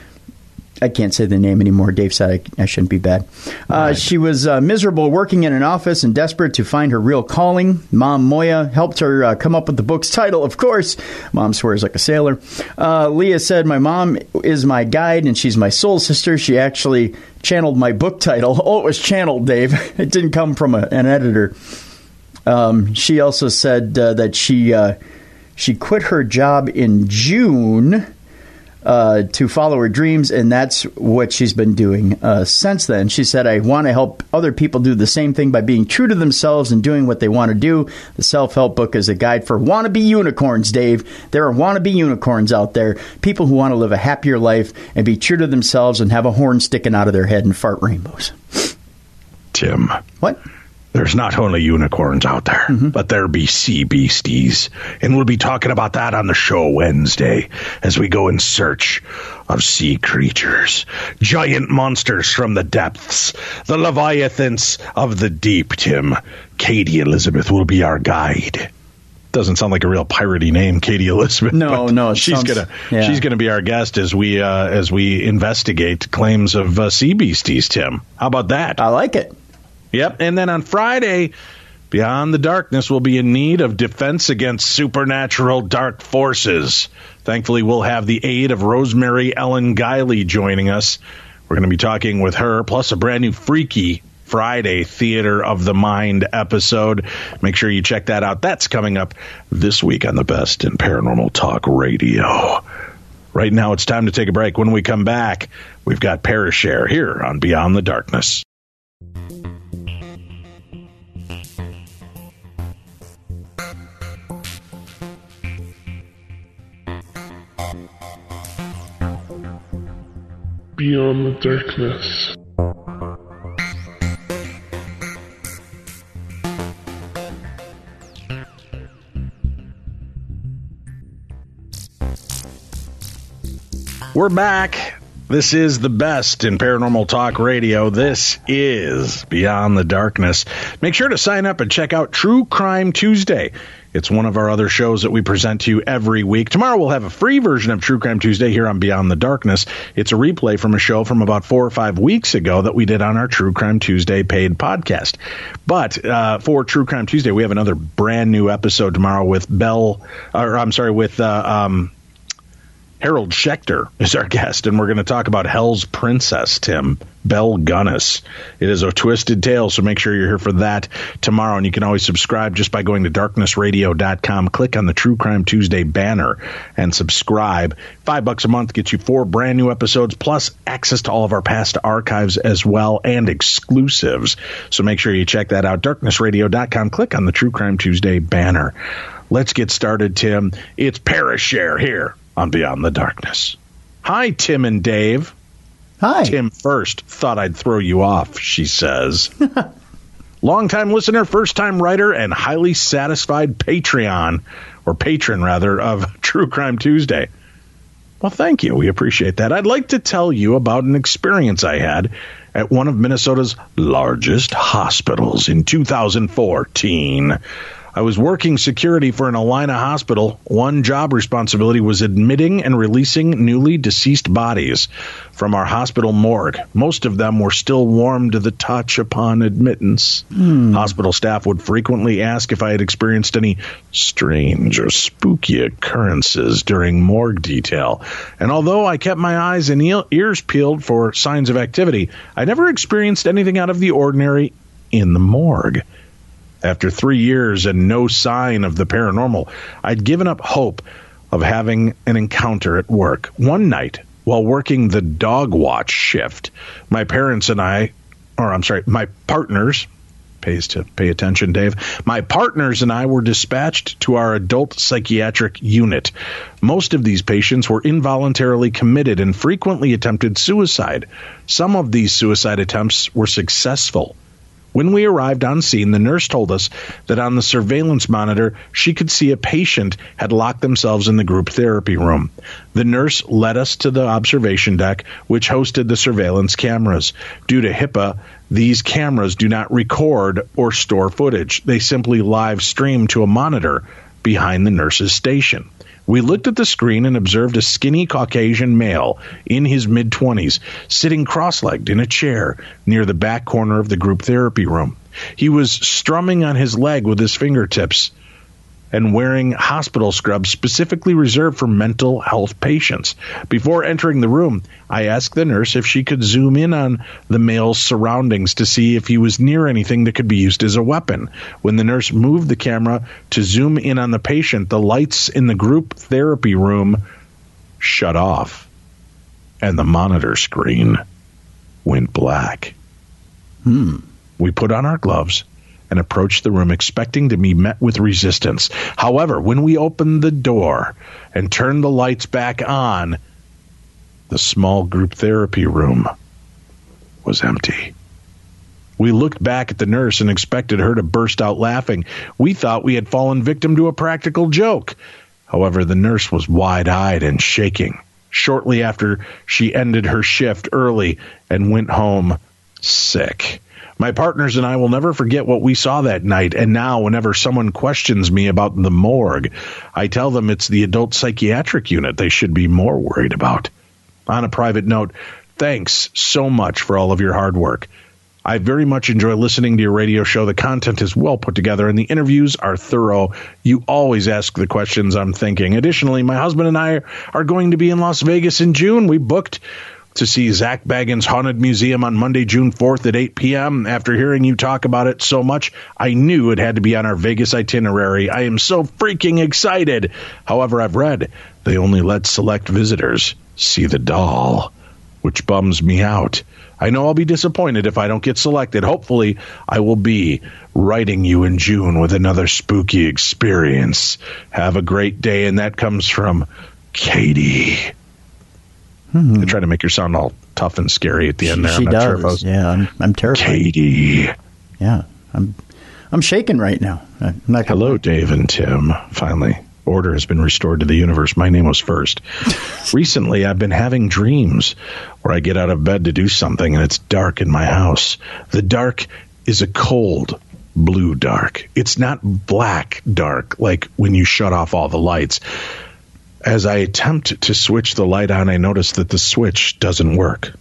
I can't say the name anymore. Dave said I, I shouldn't be bad. Uh, right. She was uh, miserable working in an office and desperate to find her real calling. Mom Moya helped her uh, come up with the book's title, of course. Mom swears like a sailor. Uh, Leah said, my mom is my guide and she's my soul sister. She actually channeled my book title. Oh, it was channeled, Dave. It didn't come from a, an editor. Um, she also said uh, that she uh, she quit her job in June Uh, to follow her dreams, and that's what she's been doing uh, since then. She said, I want to help other people do the same thing by being true to themselves and doing what they want to do. The self-help book is a guide for wannabe unicorns, Dave. There are wannabe unicorns out there, people who want to live a happier life and be true to themselves and have a horn sticking out of their head and fart rainbows. Tim. What? There's not only unicorns out there, mm-hmm. but there be sea beasties. And we'll be talking about that on the show Wednesday as we go in search of sea creatures. Giant monsters from the depths. The leviathans of the deep, Tim. Katie Elizabeth will be our guide. Doesn't sound like a real piratey name, Katie Elizabeth. No, no, she's sounds, gonna yeah. she's gonna be our guest as we uh, as we investigate claims of uh, sea beasties. Tim, how about that? I like it. Yep, and then on Friday, Beyond the Darkness will be in need of defense against supernatural dark forces. Thankfully, we'll have the aid of Rosemary Ellen Guiley joining us. We're going to be talking with her, plus a brand new Freaky Friday Theater of the Mind episode. Make sure you check that out. That's coming up this week on the Best in Paranormal Talk Radio. Right now, it's time to take a break. When we come back, we've got Parashare here on Beyond the Darkness. Beyond the Darkness. We're back. This is the best in paranormal talk radio. This is Beyond the Darkness. Make sure to sign up and check out True Crime Tuesday. It's one of our other shows that we present to you every week. Tomorrow we'll have a free version of True Crime Tuesday here on Beyond the Darkness. It's a replay from a show from about four or five weeks ago that we did on our True Crime Tuesday paid podcast. But uh, for True Crime Tuesday, we have another brand new episode tomorrow with Bell, or I'm sorry, with uh, um, Harold Schechter is our guest, and we're going to talk about Hell's Princess, Tim, Belle Gunness. It is a twisted tale, so make sure you're here for that tomorrow. And you can always subscribe just by going to darkness radio dot com. Click on the True Crime Tuesday banner and subscribe. Five bucks a month gets you four brand new episodes, plus access to all of our past archives as well, and exclusives. So make sure you check that out. darkness radio dot com. Click on the True Crime Tuesday banner. Let's get started, Tim. It's Parashare here on Beyond the Darkness. Hi, Tim and Dave. Hi. Tim first. Thought I'd throw you off, she says. Longtime listener, first-time writer, and highly satisfied Patreon, or patron, rather, of True Crime Tuesday. Well, thank you. We appreciate that. I'd like to tell you about an experience I had at one of Minnesota's largest hospitals in two thousand fourteen. I was working security for an Allina hospital. One job responsibility was admitting and releasing newly deceased bodies from our hospital morgue. Most of them were still warm to the touch upon admittance. Hmm. Hospital staff would frequently ask if I had experienced any strange or spooky occurrences during morgue detail. And although I kept my eyes and e- ears peeled for signs of activity, I never experienced anything out of the ordinary in the morgue. After three years and no sign of the paranormal, I'd given up hope of having an encounter at work. One night, while working the dog watch shift, my parents and I, or I'm sorry, my partners, pays to pay attention, Dave, my partners and I were dispatched to our adult psychiatric unit. Most of these patients were involuntarily committed and frequently attempted suicide. Some of these suicide attempts were successful. When we arrived on scene, the nurse told us that on the surveillance monitor, she could see a patient had locked themselves in the group therapy room. The nurse led us to the observation deck, which hosted the surveillance cameras. Due to HIPAA, these cameras do not record or store footage. They simply live stream to a monitor behind the nurse's station. We looked at the screen and observed a skinny Caucasian male in his mid-twenties sitting cross-legged in a chair near the back corner of the group therapy room. He was strumming on his leg with his fingertips and wearing hospital scrubs specifically reserved for mental health patients. Before entering the room, I asked the nurse if she could zoom in on the male's surroundings to see if he was near anything that could be used as a weapon. When the nurse moved the camera to zoom in on the patient, the lights in the group therapy room shut off, and the monitor screen went black. Hmm. We put on our gloves and approached the room expecting to be met with resistance. However, when we opened the door and turned the lights back on, the small group therapy room was empty. We looked back at the nurse and expected her to burst out laughing. We thought we had fallen victim to a practical joke. However, the nurse was wide-eyed and shaking. Shortly after, she ended her shift early and went home sick. My partners and I will never forget what we saw that night, and now whenever someone questions me about the morgue, I tell them it's the adult psychiatric unit they should be more worried about. On a private note, thanks so much for all of your hard work. I very much enjoy listening to your radio show. The content is well put together, and the interviews are thorough. You always ask the questions I'm thinking. Additionally, my husband and I are going to be in Las Vegas in June. We booked to see Zach Bagans' Haunted Museum on Monday, June fourth at eight p.m. After hearing you talk about it so much, I knew it had to be on our Vegas itinerary. I am so freaking excited. However, I've read they only let select visitors see the doll, which bums me out. I know I'll be disappointed if I don't get selected. Hopefully, I will be writing you in June with another spooky experience. Have a great day, and that comes from Katie. Hmm. They try to make her sound all tough and scary at the end there. She I'm not does. Sure if I was... Yeah, I'm, I'm terrified. Katie. Yeah, I'm I'm shaking right now. I'm not Hello, Dave and Tim. Finally Order has been restored to the universe. My name was first. Recently, I've been having dreams where I get out of bed to do something, and it's dark in my house. The dark is a cold blue dark. It's not black dark, like when you shut off all the lights. As I attempt to switch the light on, I notice that the switch doesn't work.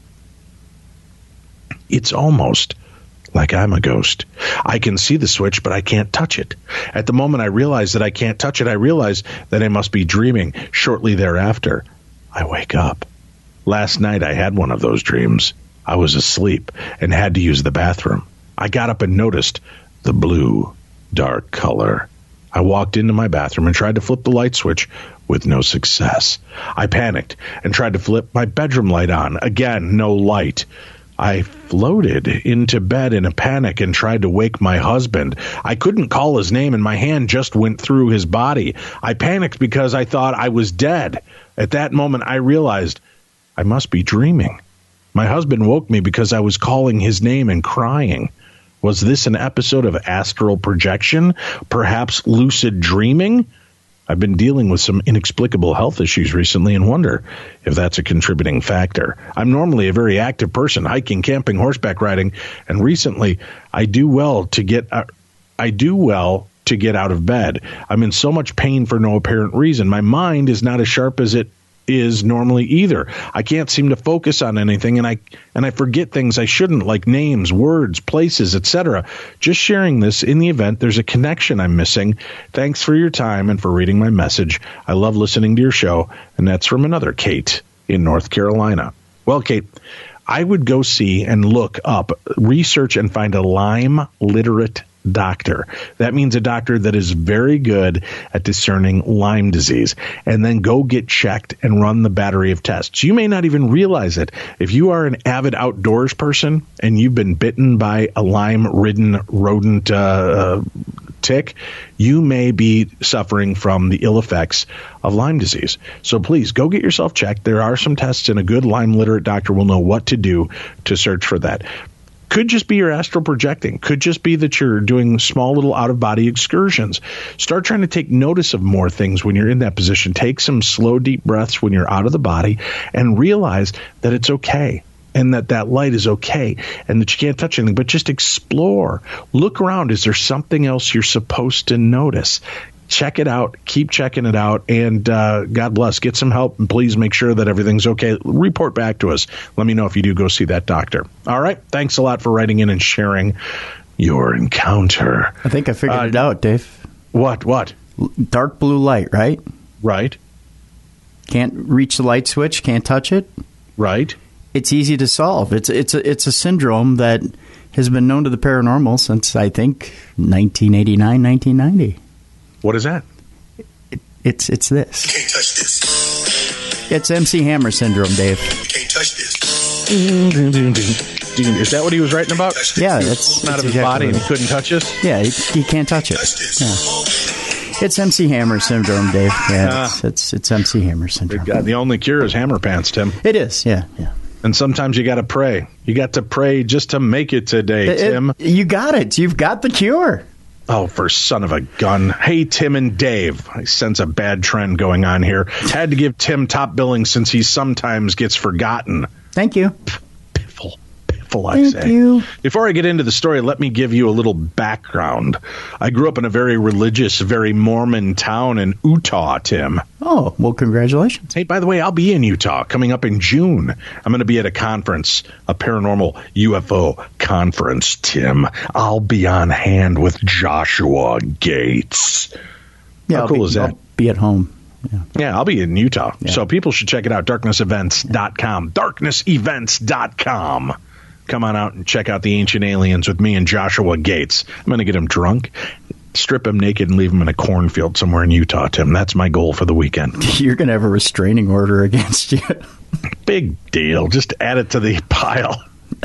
It's almost like I'm a ghost. I can see the switch, but I can't touch it. At the moment I realize that I can't touch it, I realize that I must be dreaming. Shortly thereafter, I wake up. Last night I had one of those dreams. I was asleep and had to use the bathroom. I got up and noticed the blue, dark color. I walked into my bathroom and tried to flip the light switch with no success. I panicked and tried to flip my bedroom light on. Again, no light. I floated into bed in a panic and tried to wake my husband. I couldn't call his name, and my hand just went through his body. I panicked because I thought I was dead. At that moment, I realized I must be dreaming. My husband woke me because I was calling his name and crying. Was this an episode of astral projection? Perhaps lucid dreaming? I've been dealing with some inexplicable health issues recently and wonder if that's a contributing factor. I'm normally a very active person, hiking, camping, horseback riding, and recently I do well to get uh, I do well to get out of bed. I'm in so much pain for no apparent reason. My mind is not as sharp as it is normally either. I can't seem to focus on anything, and I and I forget things I shouldn't, like names, words, places, et cetera. Just sharing this in the event there's a connection I'm missing. Thanks for your time and for reading my message. I love listening to your show, and that's from another Kate in North Carolina. Well, Kate, I would go see and look up, research, and find a Lyme literate doctor. That means a doctor that is very good at discerning Lyme disease, and then go get checked and run the battery of tests. You may not even realize it. If you are an avid outdoors person and you've been bitten by a Lyme-ridden rodent uh, tick, you may be suffering from the ill effects of Lyme disease. So please go get yourself checked. There are some tests, and a good Lyme literate doctor will know what to do to search for that. Could just be your astral projecting. Could just be that you're doing small little out-of-body excursions. Start trying to take notice of more things when you're in that position. Take some slow, deep breaths when you're out of the body and realize that it's okay and that that light is okay and that you can't touch anything. But just explore. Look around. Is there something else you're supposed to notice? Check it out. Keep checking it out. And uh, God bless. Get some help. And please make sure that everything's okay. Report back to us. Let me know if you do go see that doctor. All right. Thanks a lot for writing in and sharing your encounter. I think I figured uh, it out, Dave. What? What? Dark blue light, right? Right. Can't reach the light switch. Can't touch it. Right. It's easy to solve. It's it's a, it's a syndrome that has been known to the paranormal since, I think, nineteen eighty-nine, nineteen ninety. What is that? It, it's it's this. You can't touch this. It's M C Hammer syndrome, Dave. You can't touch this. Is that what he was writing about? Yeah, that's, It's not that's of his exactly body and he what it couldn't touch us? is. Yeah, he, he can't touch it. Yeah. It's M C Hammer syndrome, Dave. Yeah, it's, it's it's M C Hammer syndrome. God, the only cure is hammer pants, Tim. It is, yeah, yeah. And sometimes you got to pray. You got to pray just to make it today, It- Tim. it- you got it. You've got the cure. Oh, for son of a gun. Hey, Tim and Dave. I sense a bad trend going on here. Had to give Tim top billing since he sometimes gets forgotten. Thank you. Piffle. Piffle, I Thank say. you. Before I get into the story, let me give you a little background. I grew up in a very religious, very Mormon town in Utah, Tim. Oh, well, congratulations. Hey, by the way, I'll be in Utah coming up in June. I'm going to be at a conference, a paranormal U F O conference, Tim. I'll be on hand with Joshua Gates. Yeah, How I'll cool be, is that? I'll be at home. Yeah. Yeah, I'll be in Utah. Yeah. So people should check it out, darkness events dot com. darkness events dot com. Come on out and check out the Ancient Aliens with me and Joshua Gates. I'm going to get him drunk, strip him naked, and leave him in a cornfield somewhere in Utah, Tim. That's my goal for the weekend. You're going to have a restraining order against you. Big deal. Just add it to the pile.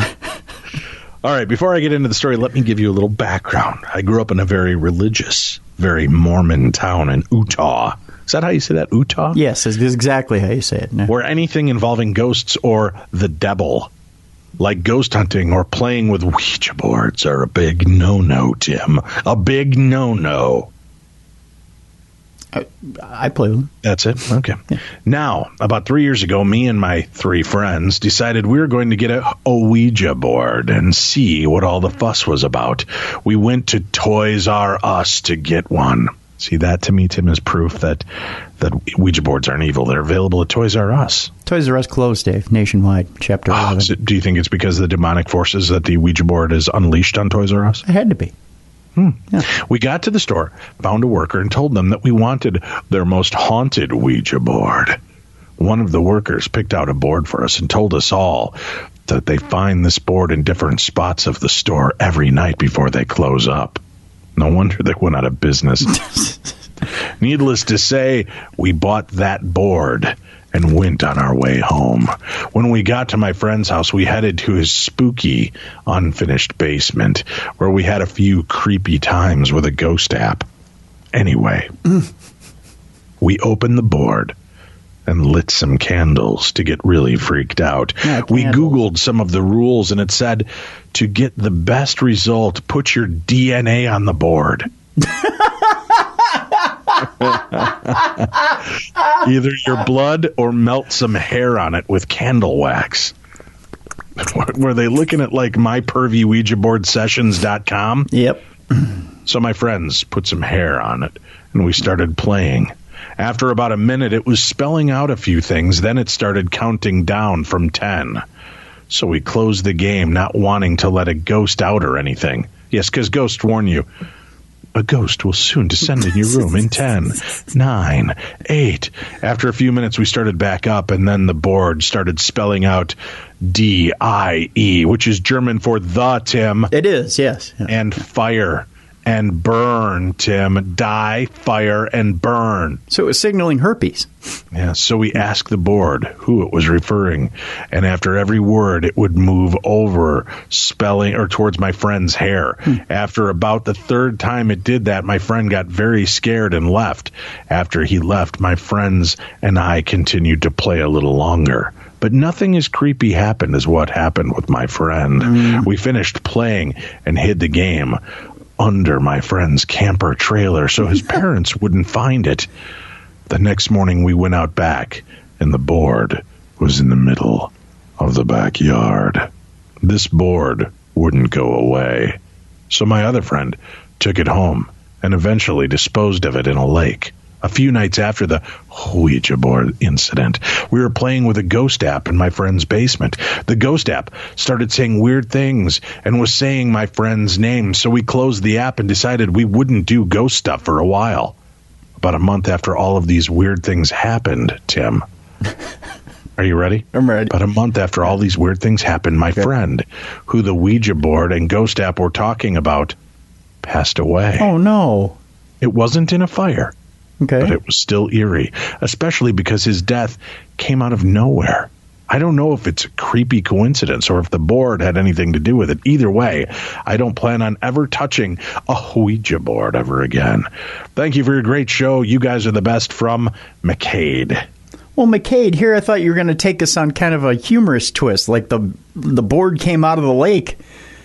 All right, before I get into the story, let me give you a little background. I grew up in a very religious, very Mormon town in Utah. Is that how you say that, Utah? Yes, it's exactly how you say it. No. Where anything involving ghosts or the devil, like ghost hunting or playing with Ouija boards, are a big no-no, Tim. A big no-no. I, I play them. That's it? Okay. Yeah. Now, about three years ago, me and my three friends decided we were going to get a, a Ouija board and see what all the fuss was about. We went to Toys R Us to get one. See, that to me, Tim, is proof that, that Ouija boards aren't evil. They're available at Toys R Us. Toys R Us closed, Dave, nationwide, Chapter oh, eleven. So do you think it's because of the demonic forces that the Ouija board is unleashed on Toys R Us? It had to be. Hmm. Yeah. We got to the store, found a worker, and told them that we wanted their most haunted Ouija board. One of the workers picked out a board for us and told us all that they find this board in different spots of the store every night before they close up. No wonder they went out of business. Needless to say, we bought that board and went on our way home. When we got to my friend's house, we headed to his spooky, unfinished basement, where we had a few creepy times with a ghost app. Anyway, mm. we opened the board and lit some candles to get really freaked out. Yeah, we Googled some of the rules, and it said, to get the best result, put your D N A on the board. Either your blood or melt some hair on it with candle wax. Were they looking at like my pervy Ouija board sessions dot com? Yep. So my friends put some hair on it, and we started playing. After about a minute, it was spelling out a few things. Then it started counting down from ten. So we closed the game, not wanting to let a ghost out or anything. Yes, because ghosts warn you. A ghost will soon descend in your room in ten, nine, eight. After a few minutes, we started back up, and then the board started spelling out D I E, which is German for the, Tim. It is, yes. Yeah. And fire and burn, Tim. Die, fire, and burn. So it was signaling herpes. Yeah, so we asked the board who it was referring, and after every word, it would move over, spelling or towards my friend's hair. Hmm. After about the third time it did that, my friend got very scared and left. After he left, my friends and I continued to play a little longer. But nothing as creepy happened as what happened with my friend. Mm. We finished playing and hid the game under my friend's camper trailer so his parents wouldn't find it. The next morning we went out back, and the board was in the middle of the backyard. This board wouldn't go away, so my other friend took it home and eventually disposed of it in a lake. A few nights after the Ouija board incident, we were playing with a ghost app in my friend's basement. The ghost app started saying weird things and was saying my friend's name, so we closed the app and decided we wouldn't do ghost stuff for a while. About a month after all of these weird things happened, Tim. Are you ready? I'm ready. About a month after all these weird things happened, my okay. friend, who the Ouija board and ghost app were talking about, passed away. Oh, no. It wasn't in a fire. Okay. But it was still eerie, especially because his death came out of nowhere. I don't know if it's a creepy coincidence or if the board had anything to do with it. Either way, I don't plan on ever touching a Ouija board ever again. Thank you for your great show. You guys are the best. From McCade. Well, McCade, here I thought you were going to take us on kind of a humorous twist, like the the board came out of the lake.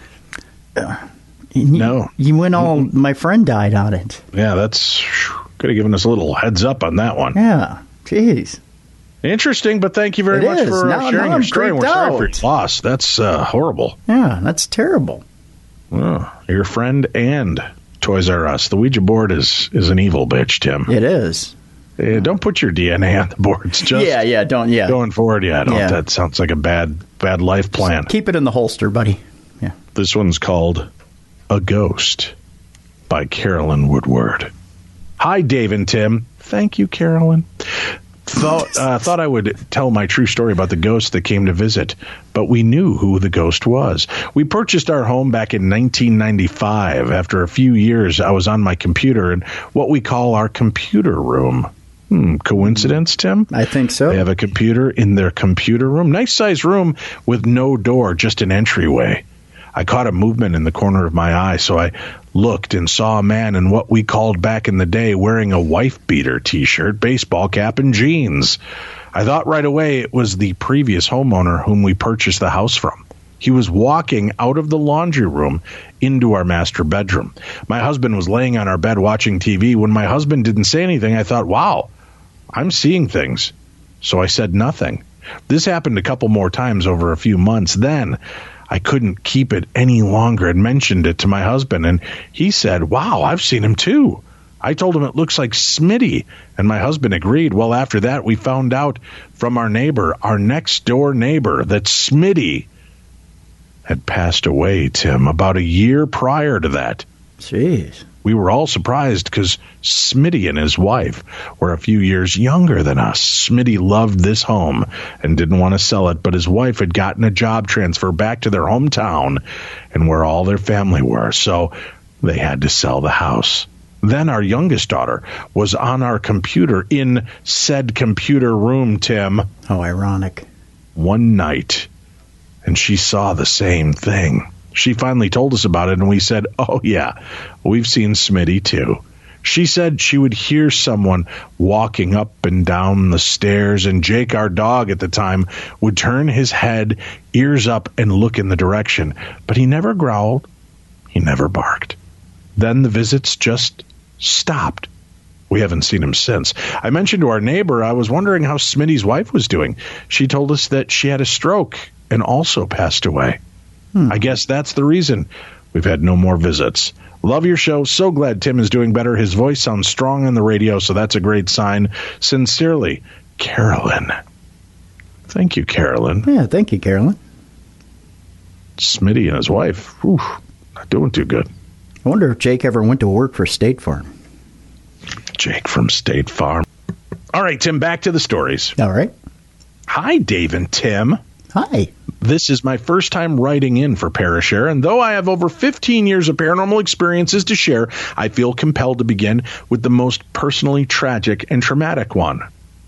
Uh, you, no. You went all, mm-hmm. My friend died on it. Yeah, that's... Could have given us a little heads up on that one. Yeah. Jeez. Interesting, but thank you very it much is. for now, uh, sharing now your story. We're out. sorry for your loss. That's uh, horrible. Yeah, that's terrible. Well, your friend and Toys R Us. The Ouija board is, is an evil bitch, Tim. It is. Uh, don't put your D N A on the boards. Just yeah, yeah, don't, yeah. Going forward, yeah, don't. Yeah. That sounds like a bad, bad life plan. Just keep it in the holster, buddy. Yeah. This one's called A Ghost by Carolyn Woodward. Hi, Dave and Tim. Thank you, Carolyn. Thought, uh, thought I would tell my true story about the ghost that came to visit, but we knew who the ghost was. We purchased our home back in nineteen ninety-five. After a few years, I was on my computer in what we call our computer room. Hmm, coincidence, Tim? I think so. They have a computer in their computer room. Nice size room with no door, just an entryway. I caught a movement in the corner of my eye, so I looked and saw a man in what we called back in the day wearing a wife-beater T-shirt, baseball cap, and jeans. I thought right away it was the previous homeowner whom we purchased the house from. He was walking out of the laundry room into our master bedroom. My husband was laying on our bed watching T V. When my husband didn't say anything, I thought, wow, I'm seeing things. So I said nothing. This happened a couple more times over a few months. Then I couldn't keep it any longer and mentioned it to my husband, and he said, wow, I've seen him too. I told him it looks like Smitty, and my husband agreed. Well, after that, we found out from our neighbor, our next-door neighbor, that Smitty had passed away, Tim, about a year prior to that. Jeez. We were all surprised because Smitty and his wife were a few years younger than us. Smitty loved this home and didn't want to sell it, but his wife had gotten a job transfer back to their hometown and where all their family were, so they had to sell the house. Then our youngest daughter was on our computer in said computer room, Tim. How ironic. One night, and she saw the same thing. She finally told us about it, and we said, oh, yeah, we've seen Smitty, too. She said she would hear someone walking up and down the stairs, and Jake, our dog at the time, would turn his head, ears up, and look in the direction. But he never growled. He never barked. Then the visits just stopped. We haven't seen him since. I mentioned to our neighbor I was wondering how Smitty's wife was doing. She told us that she had a stroke and also passed away. Hmm. I guess that's the reason we've had no more visits. Love your show. So glad Tim is doing better. His voice sounds strong on the radio, so that's a great sign. Sincerely, Carolyn. Thank you, Carolyn. Yeah, thank you, Carolyn. Smitty and his wife, whew, not doing too good. I wonder if Jake ever went to work for State Farm. Jake from State Farm. All right, Tim, back to the stories. All right. Hi, Dave and Tim. Hi. This is my first time writing in for Parashare, and though I have over fifteen years of paranormal experiences to share, I feel compelled to begin with the most personally tragic and traumatic one.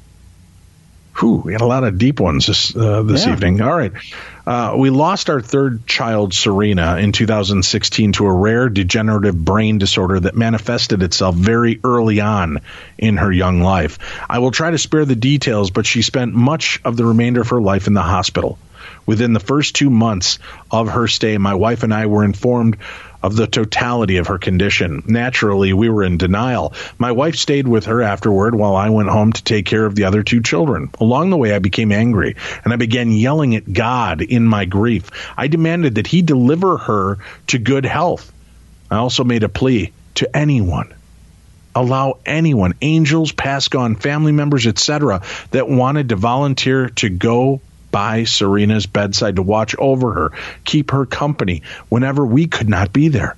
Whew, we had a lot of deep ones this, uh, this yeah. evening. All right. Uh, we lost our third child, Serena, in two thousand sixteen to a rare degenerative brain disorder that manifested itself very early on in her young life. I will try to spare the details, but she spent much of the remainder of her life in the hospital. Within the first two months of her stay, my wife and I were informed of the totality of her condition. Naturally, we were in denial. My wife stayed with her afterward while I went home to take care of the other two children. Along the way, I became angry, and I began yelling at God in my grief. I demanded that he deliver her to good health. I also made a plea to anyone. Allow anyone, angels, past gone family members, et cetera, that wanted to volunteer to go by Serena's bedside to watch over her, keep her company whenever we could not be there.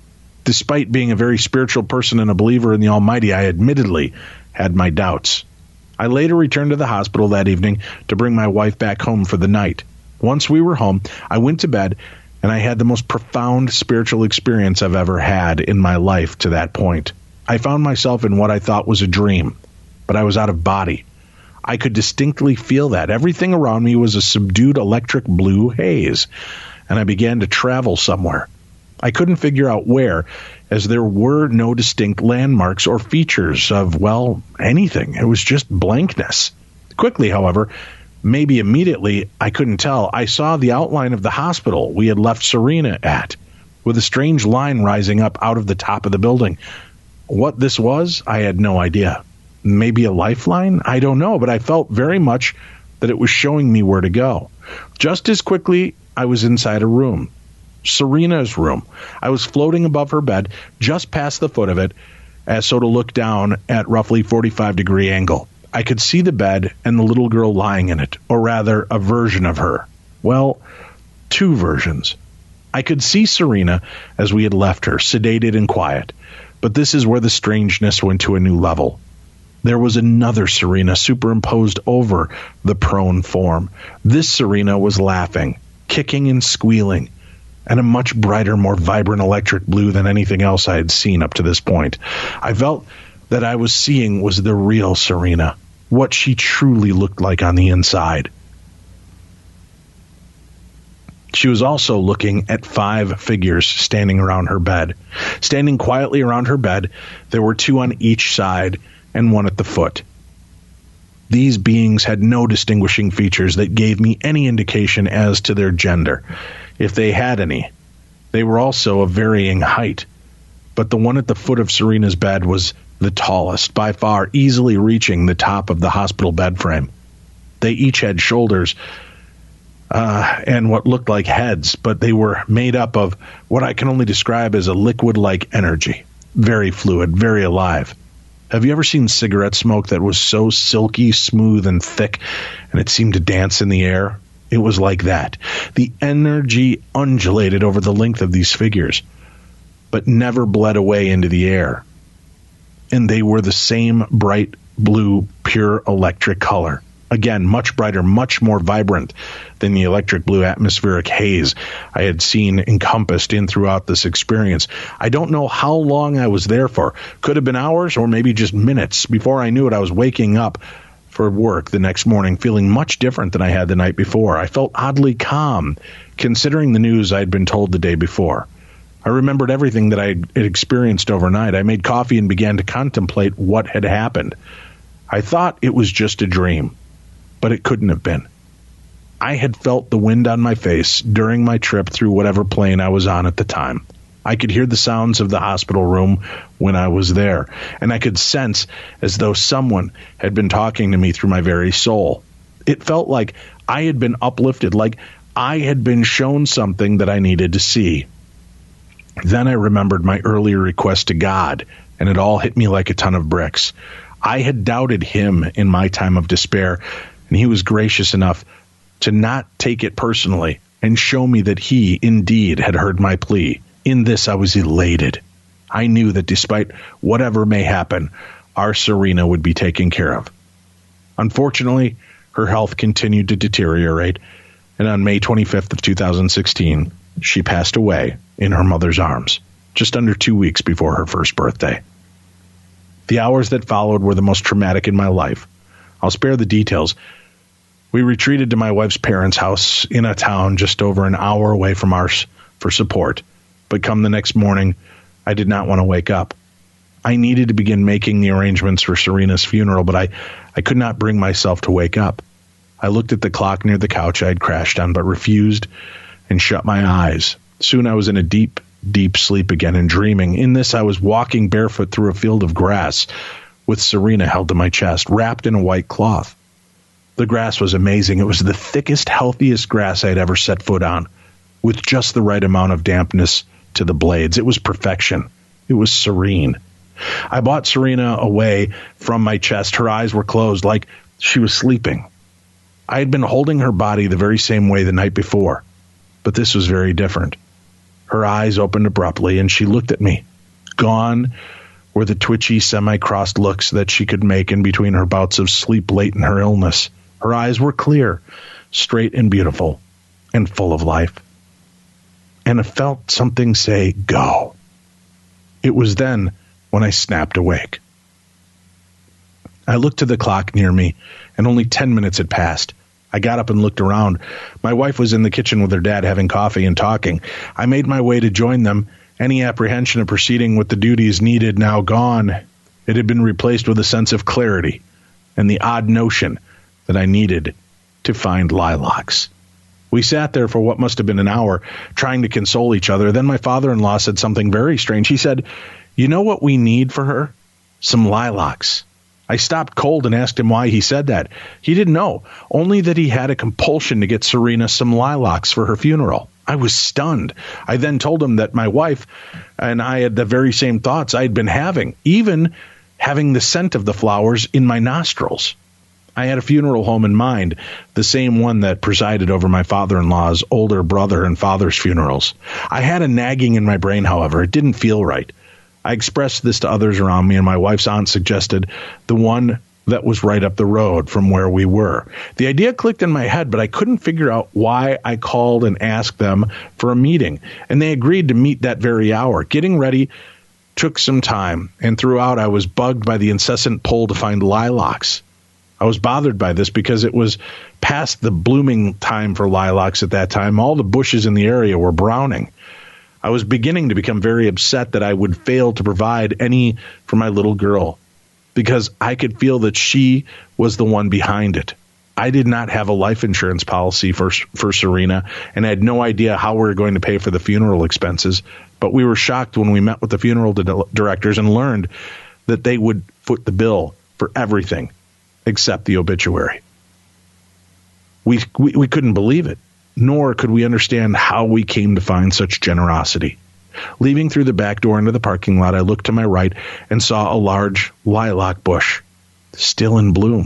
Despite being a very spiritual person and a believer in the Almighty, I admittedly had my doubts. I later returned to the hospital that evening to bring my wife back home for the night. Once we were home, I went to bed, and I had the most profound spiritual experience I've ever had in my life to that point. I found myself in what I thought was a dream, but I was out of body. I could distinctly feel that. Everything around me was a subdued electric blue haze, and I began to travel somewhere. I couldn't figure out where, as there were no distinct landmarks or features of, well, anything. It was just blankness. Quickly, however, maybe immediately, I couldn't tell, I saw the outline of the hospital we had left Serena at, with a strange line rising up out of the top of the building. What this was, I had no idea. Maybe a lifeline? I don't know, but I felt very much that it was showing me where to go. Just as quickly, I was inside a room. Serena's room. I was floating above her bed, just past the foot of it, as so to look down at roughly forty-five degree angle. I could see the bed and the little girl lying in it, or rather, a version of her. Well, two versions. I could see Serena as we had left her, sedated and quiet. But this is where the strangeness went to a new level. There was another Serena superimposed over the prone form. This Serena was laughing, kicking and squealing, and a much brighter, more vibrant electric blue than anything else I had seen up to this point. I felt that I was seeing was the real Serena, what she truly looked like on the inside. She was also looking at five figures standing around her bed. Standing quietly around her bed, there were two on each side, and one at the foot. These beings had no distinguishing features that gave me any indication as to their gender, if they had any. They were also of varying height, but the one at the foot of Serena's bed was the tallest, by far, easily reaching the top of the hospital bed frame. They each had shoulders uh, and what looked like heads, but they were made up of what I can only describe as a liquid-like energy. Very fluid, very alive. Have you ever seen cigarette smoke that was so silky, smooth, and thick, and it seemed to dance in the air? It was like that. The energy undulated over the length of these figures, but never bled away into the air. And they were the same bright blue, pure electric color. Again, much brighter, much more vibrant than the electric blue atmospheric haze I had seen encompassed in throughout this experience. I don't know how long I was there for. Could have been hours or maybe just minutes. Before I knew it, I was waking up for work the next morning, feeling much different than I had the night before. I felt oddly calm, considering the news I had been told the day before. I remembered everything that I had experienced overnight. I made coffee and began to contemplate what had happened. I thought it was just a dream, but it couldn't have been. I had felt the wind on my face during my trip through whatever plane I was on at the time. I could hear the sounds of the hospital room when I was there, and I could sense as though someone had been talking to me through my very soul. It felt like I had been uplifted, like I had been shown something that I needed to see. Then I remembered my earlier request to God, and it all hit me like a ton of bricks. I had doubted him in my time of despair, and he was gracious enough to not take it personally and show me that he indeed had heard my plea. In this, I was elated. I knew that despite whatever may happen, our Serena would be taken care of. Unfortunately, her health continued to deteriorate, and on May twenty-fifth of two thousand sixteen, she passed away in her mother's arms, just under two weeks before her first birthday. The hours that followed were the most traumatic in my life. I'll spare the details. We retreated to my wife's parents' house in a town just over an hour away from ours for support. But come the next morning, I did not want to wake up. I needed to begin making the arrangements for Serena's funeral, but I, I could not bring myself to wake up. I looked at the clock near the couch I had crashed on, but refused and shut my eyes. Soon I was in a deep, deep sleep again and dreaming. In this, I was walking barefoot through a field of grass with Serena held to my chest, wrapped in a white cloth. The grass was amazing. It was the thickest, healthiest grass I had ever set foot on, with just the right amount of dampness to the blades. It was perfection. It was serene. I brought Serena away from my chest. Her eyes were closed, like she was sleeping. I had been holding her body the very same way the night before, but this was very different. Her eyes opened abruptly, and she looked at me. Gone were the twitchy, semi-crossed looks that she could make in between her bouts of sleep late in her illness. Her eyes were clear, straight and beautiful, and full of life. And I felt something say, go. It was then when I snapped awake. I looked to the clock near me, and only ten minutes had passed. I got up and looked around. My wife was in the kitchen with her dad having coffee and talking. I made my way to join them, any apprehension of proceeding with the duties needed now gone. It had been replaced with a sense of clarity and the odd notion that I needed to find lilacs. We sat there for what must have been an hour, trying to console each other. Then my father-in-law said something very strange. He said, "You know what we need for her? Some lilacs." I stopped cold and asked him why he said that. He didn't know, only that he had a compulsion to get Serena some lilacs for her funeral. I was stunned. I then told him that my wife and I had the very same thoughts I had been having, even having the scent of the flowers in my nostrils. I had a funeral home in mind, the same one that presided over my father-in-law's older brother and father's funerals. I had a nagging in my brain, however. It didn't feel right. I expressed this to others around me, and my wife's aunt suggested the one that was right up the road from where we were. The idea clicked in my head, but I couldn't figure out why I called and asked them for a meeting, and they agreed to meet that very hour. Getting ready took some time, and throughout I was bugged by the incessant pull to find lilacs. I was bothered by this because it was past the blooming time for lilacs at that time. All the bushes in the area were browning. I was beginning to become very upset that I would fail to provide any for my little girl, because I could feel that she was the one behind it. I did not have a life insurance policy for for Serena, and I had no idea how we were going to pay for the funeral expenses. But we were shocked when we met with the funeral di- directors and learned that they would foot the bill for everything except the obituary. We, we we couldn't believe it, nor could we understand how we came to find such generosity. Leaving through the back door into the parking lot, I looked to my right and saw a large lilac bush, still in bloom.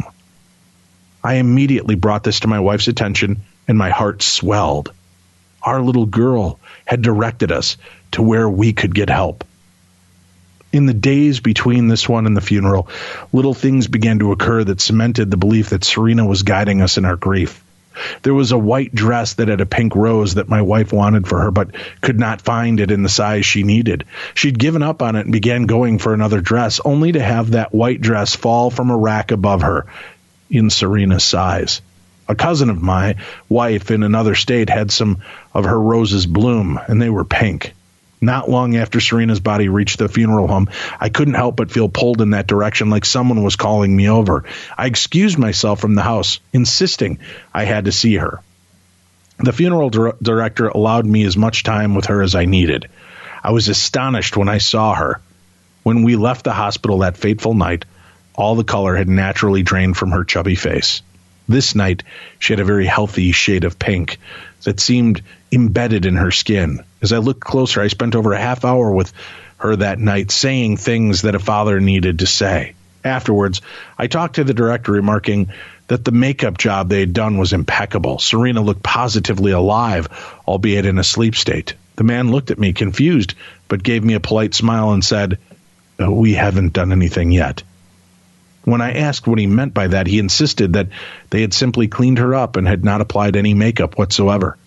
I immediately brought this to my wife's attention, and my heart swelled. Our little girl had directed us to where we could get help. In the days between this one and the funeral, little things began to occur that cemented the belief that Serena was guiding us in our grief. There was a white dress that had a pink rose that my wife wanted for her, but could not find it in the size she needed. She'd given up on it and began going for another dress, only to have that white dress fall from a rack above her in Serena's size. A cousin of my wife in another state had some of her roses bloom, and they were pink. Not long after Serena's body reached the funeral home, I couldn't help but feel pulled in that direction, like someone was calling me over. I excused myself from the house, insisting I had to see her. The funeral dir- director allowed me as much time with her as I needed. I was astonished when I saw her. When we left the hospital that fateful night, all the color had naturally drained from her chubby face. This night, she had a very healthy shade of pink that seemed embedded in her skin. As I looked closer, I spent over a half hour with her that night, saying things that a father needed to say. Afterwards, I talked to the director, remarking that the makeup job they had done was impeccable. Serena looked positively alive, albeit in a sleep state. The man looked at me confused, but gave me a polite smile and said, "We haven't done anything yet." When I asked what he meant by that, he insisted that they had simply cleaned her up and had not applied any makeup whatsoever.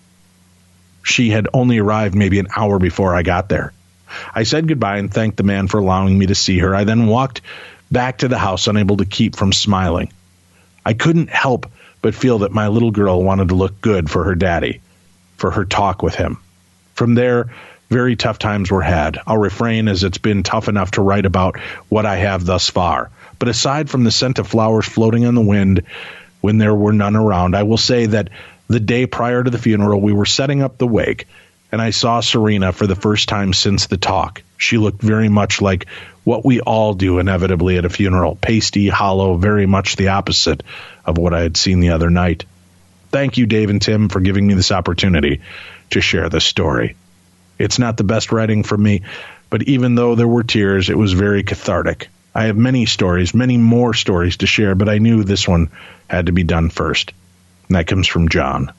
She had only arrived maybe an hour before I got there. I said goodbye and thanked the man for allowing me to see her. I then walked back to the house, unable to keep from smiling. I couldn't help but feel that my little girl wanted to look good for her daddy, for her talk with him. From there, very tough times were had. I'll refrain, as it's been tough enough to write about what I have thus far. But aside from the scent of flowers floating on the wind when there were none around, I will say that the day prior to the funeral, we were setting up the wake, and I saw Serena for the first time since the talk. She looked very much like what we all do inevitably at a funeral, pasty, hollow, very much the opposite of what I had seen the other night. Thank you, Dave and Tim, for giving me this opportunity to share this story. It's not the best writing from me, but even though there were tears, it was very cathartic. I have many stories, many more stories to share, but I knew this one had to be done first. And that comes from John.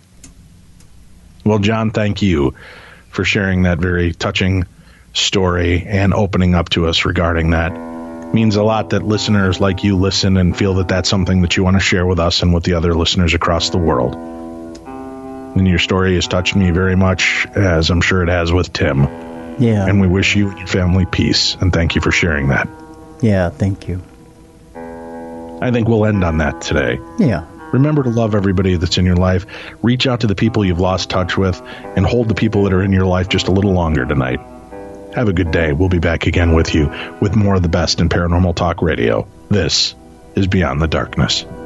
Well, John, thank you for sharing that very touching story and opening up to us regarding that. It means a lot that listeners like you listen and feel that that's something that you want to share with us and with the other listeners across the world. And your story has touched me very much, as I'm sure it has with Tim. Yeah. And we wish you and your family peace, and thank you for sharing that. Yeah, thank you. I think we'll end on that today. Yeah. Remember to love everybody that's in your life. Reach out to the people you've lost touch with, and hold the people that are in your life just a little longer tonight. Have a good day. We'll be back again with you with more of the best in paranormal talk radio. This is Beyond the Darkness.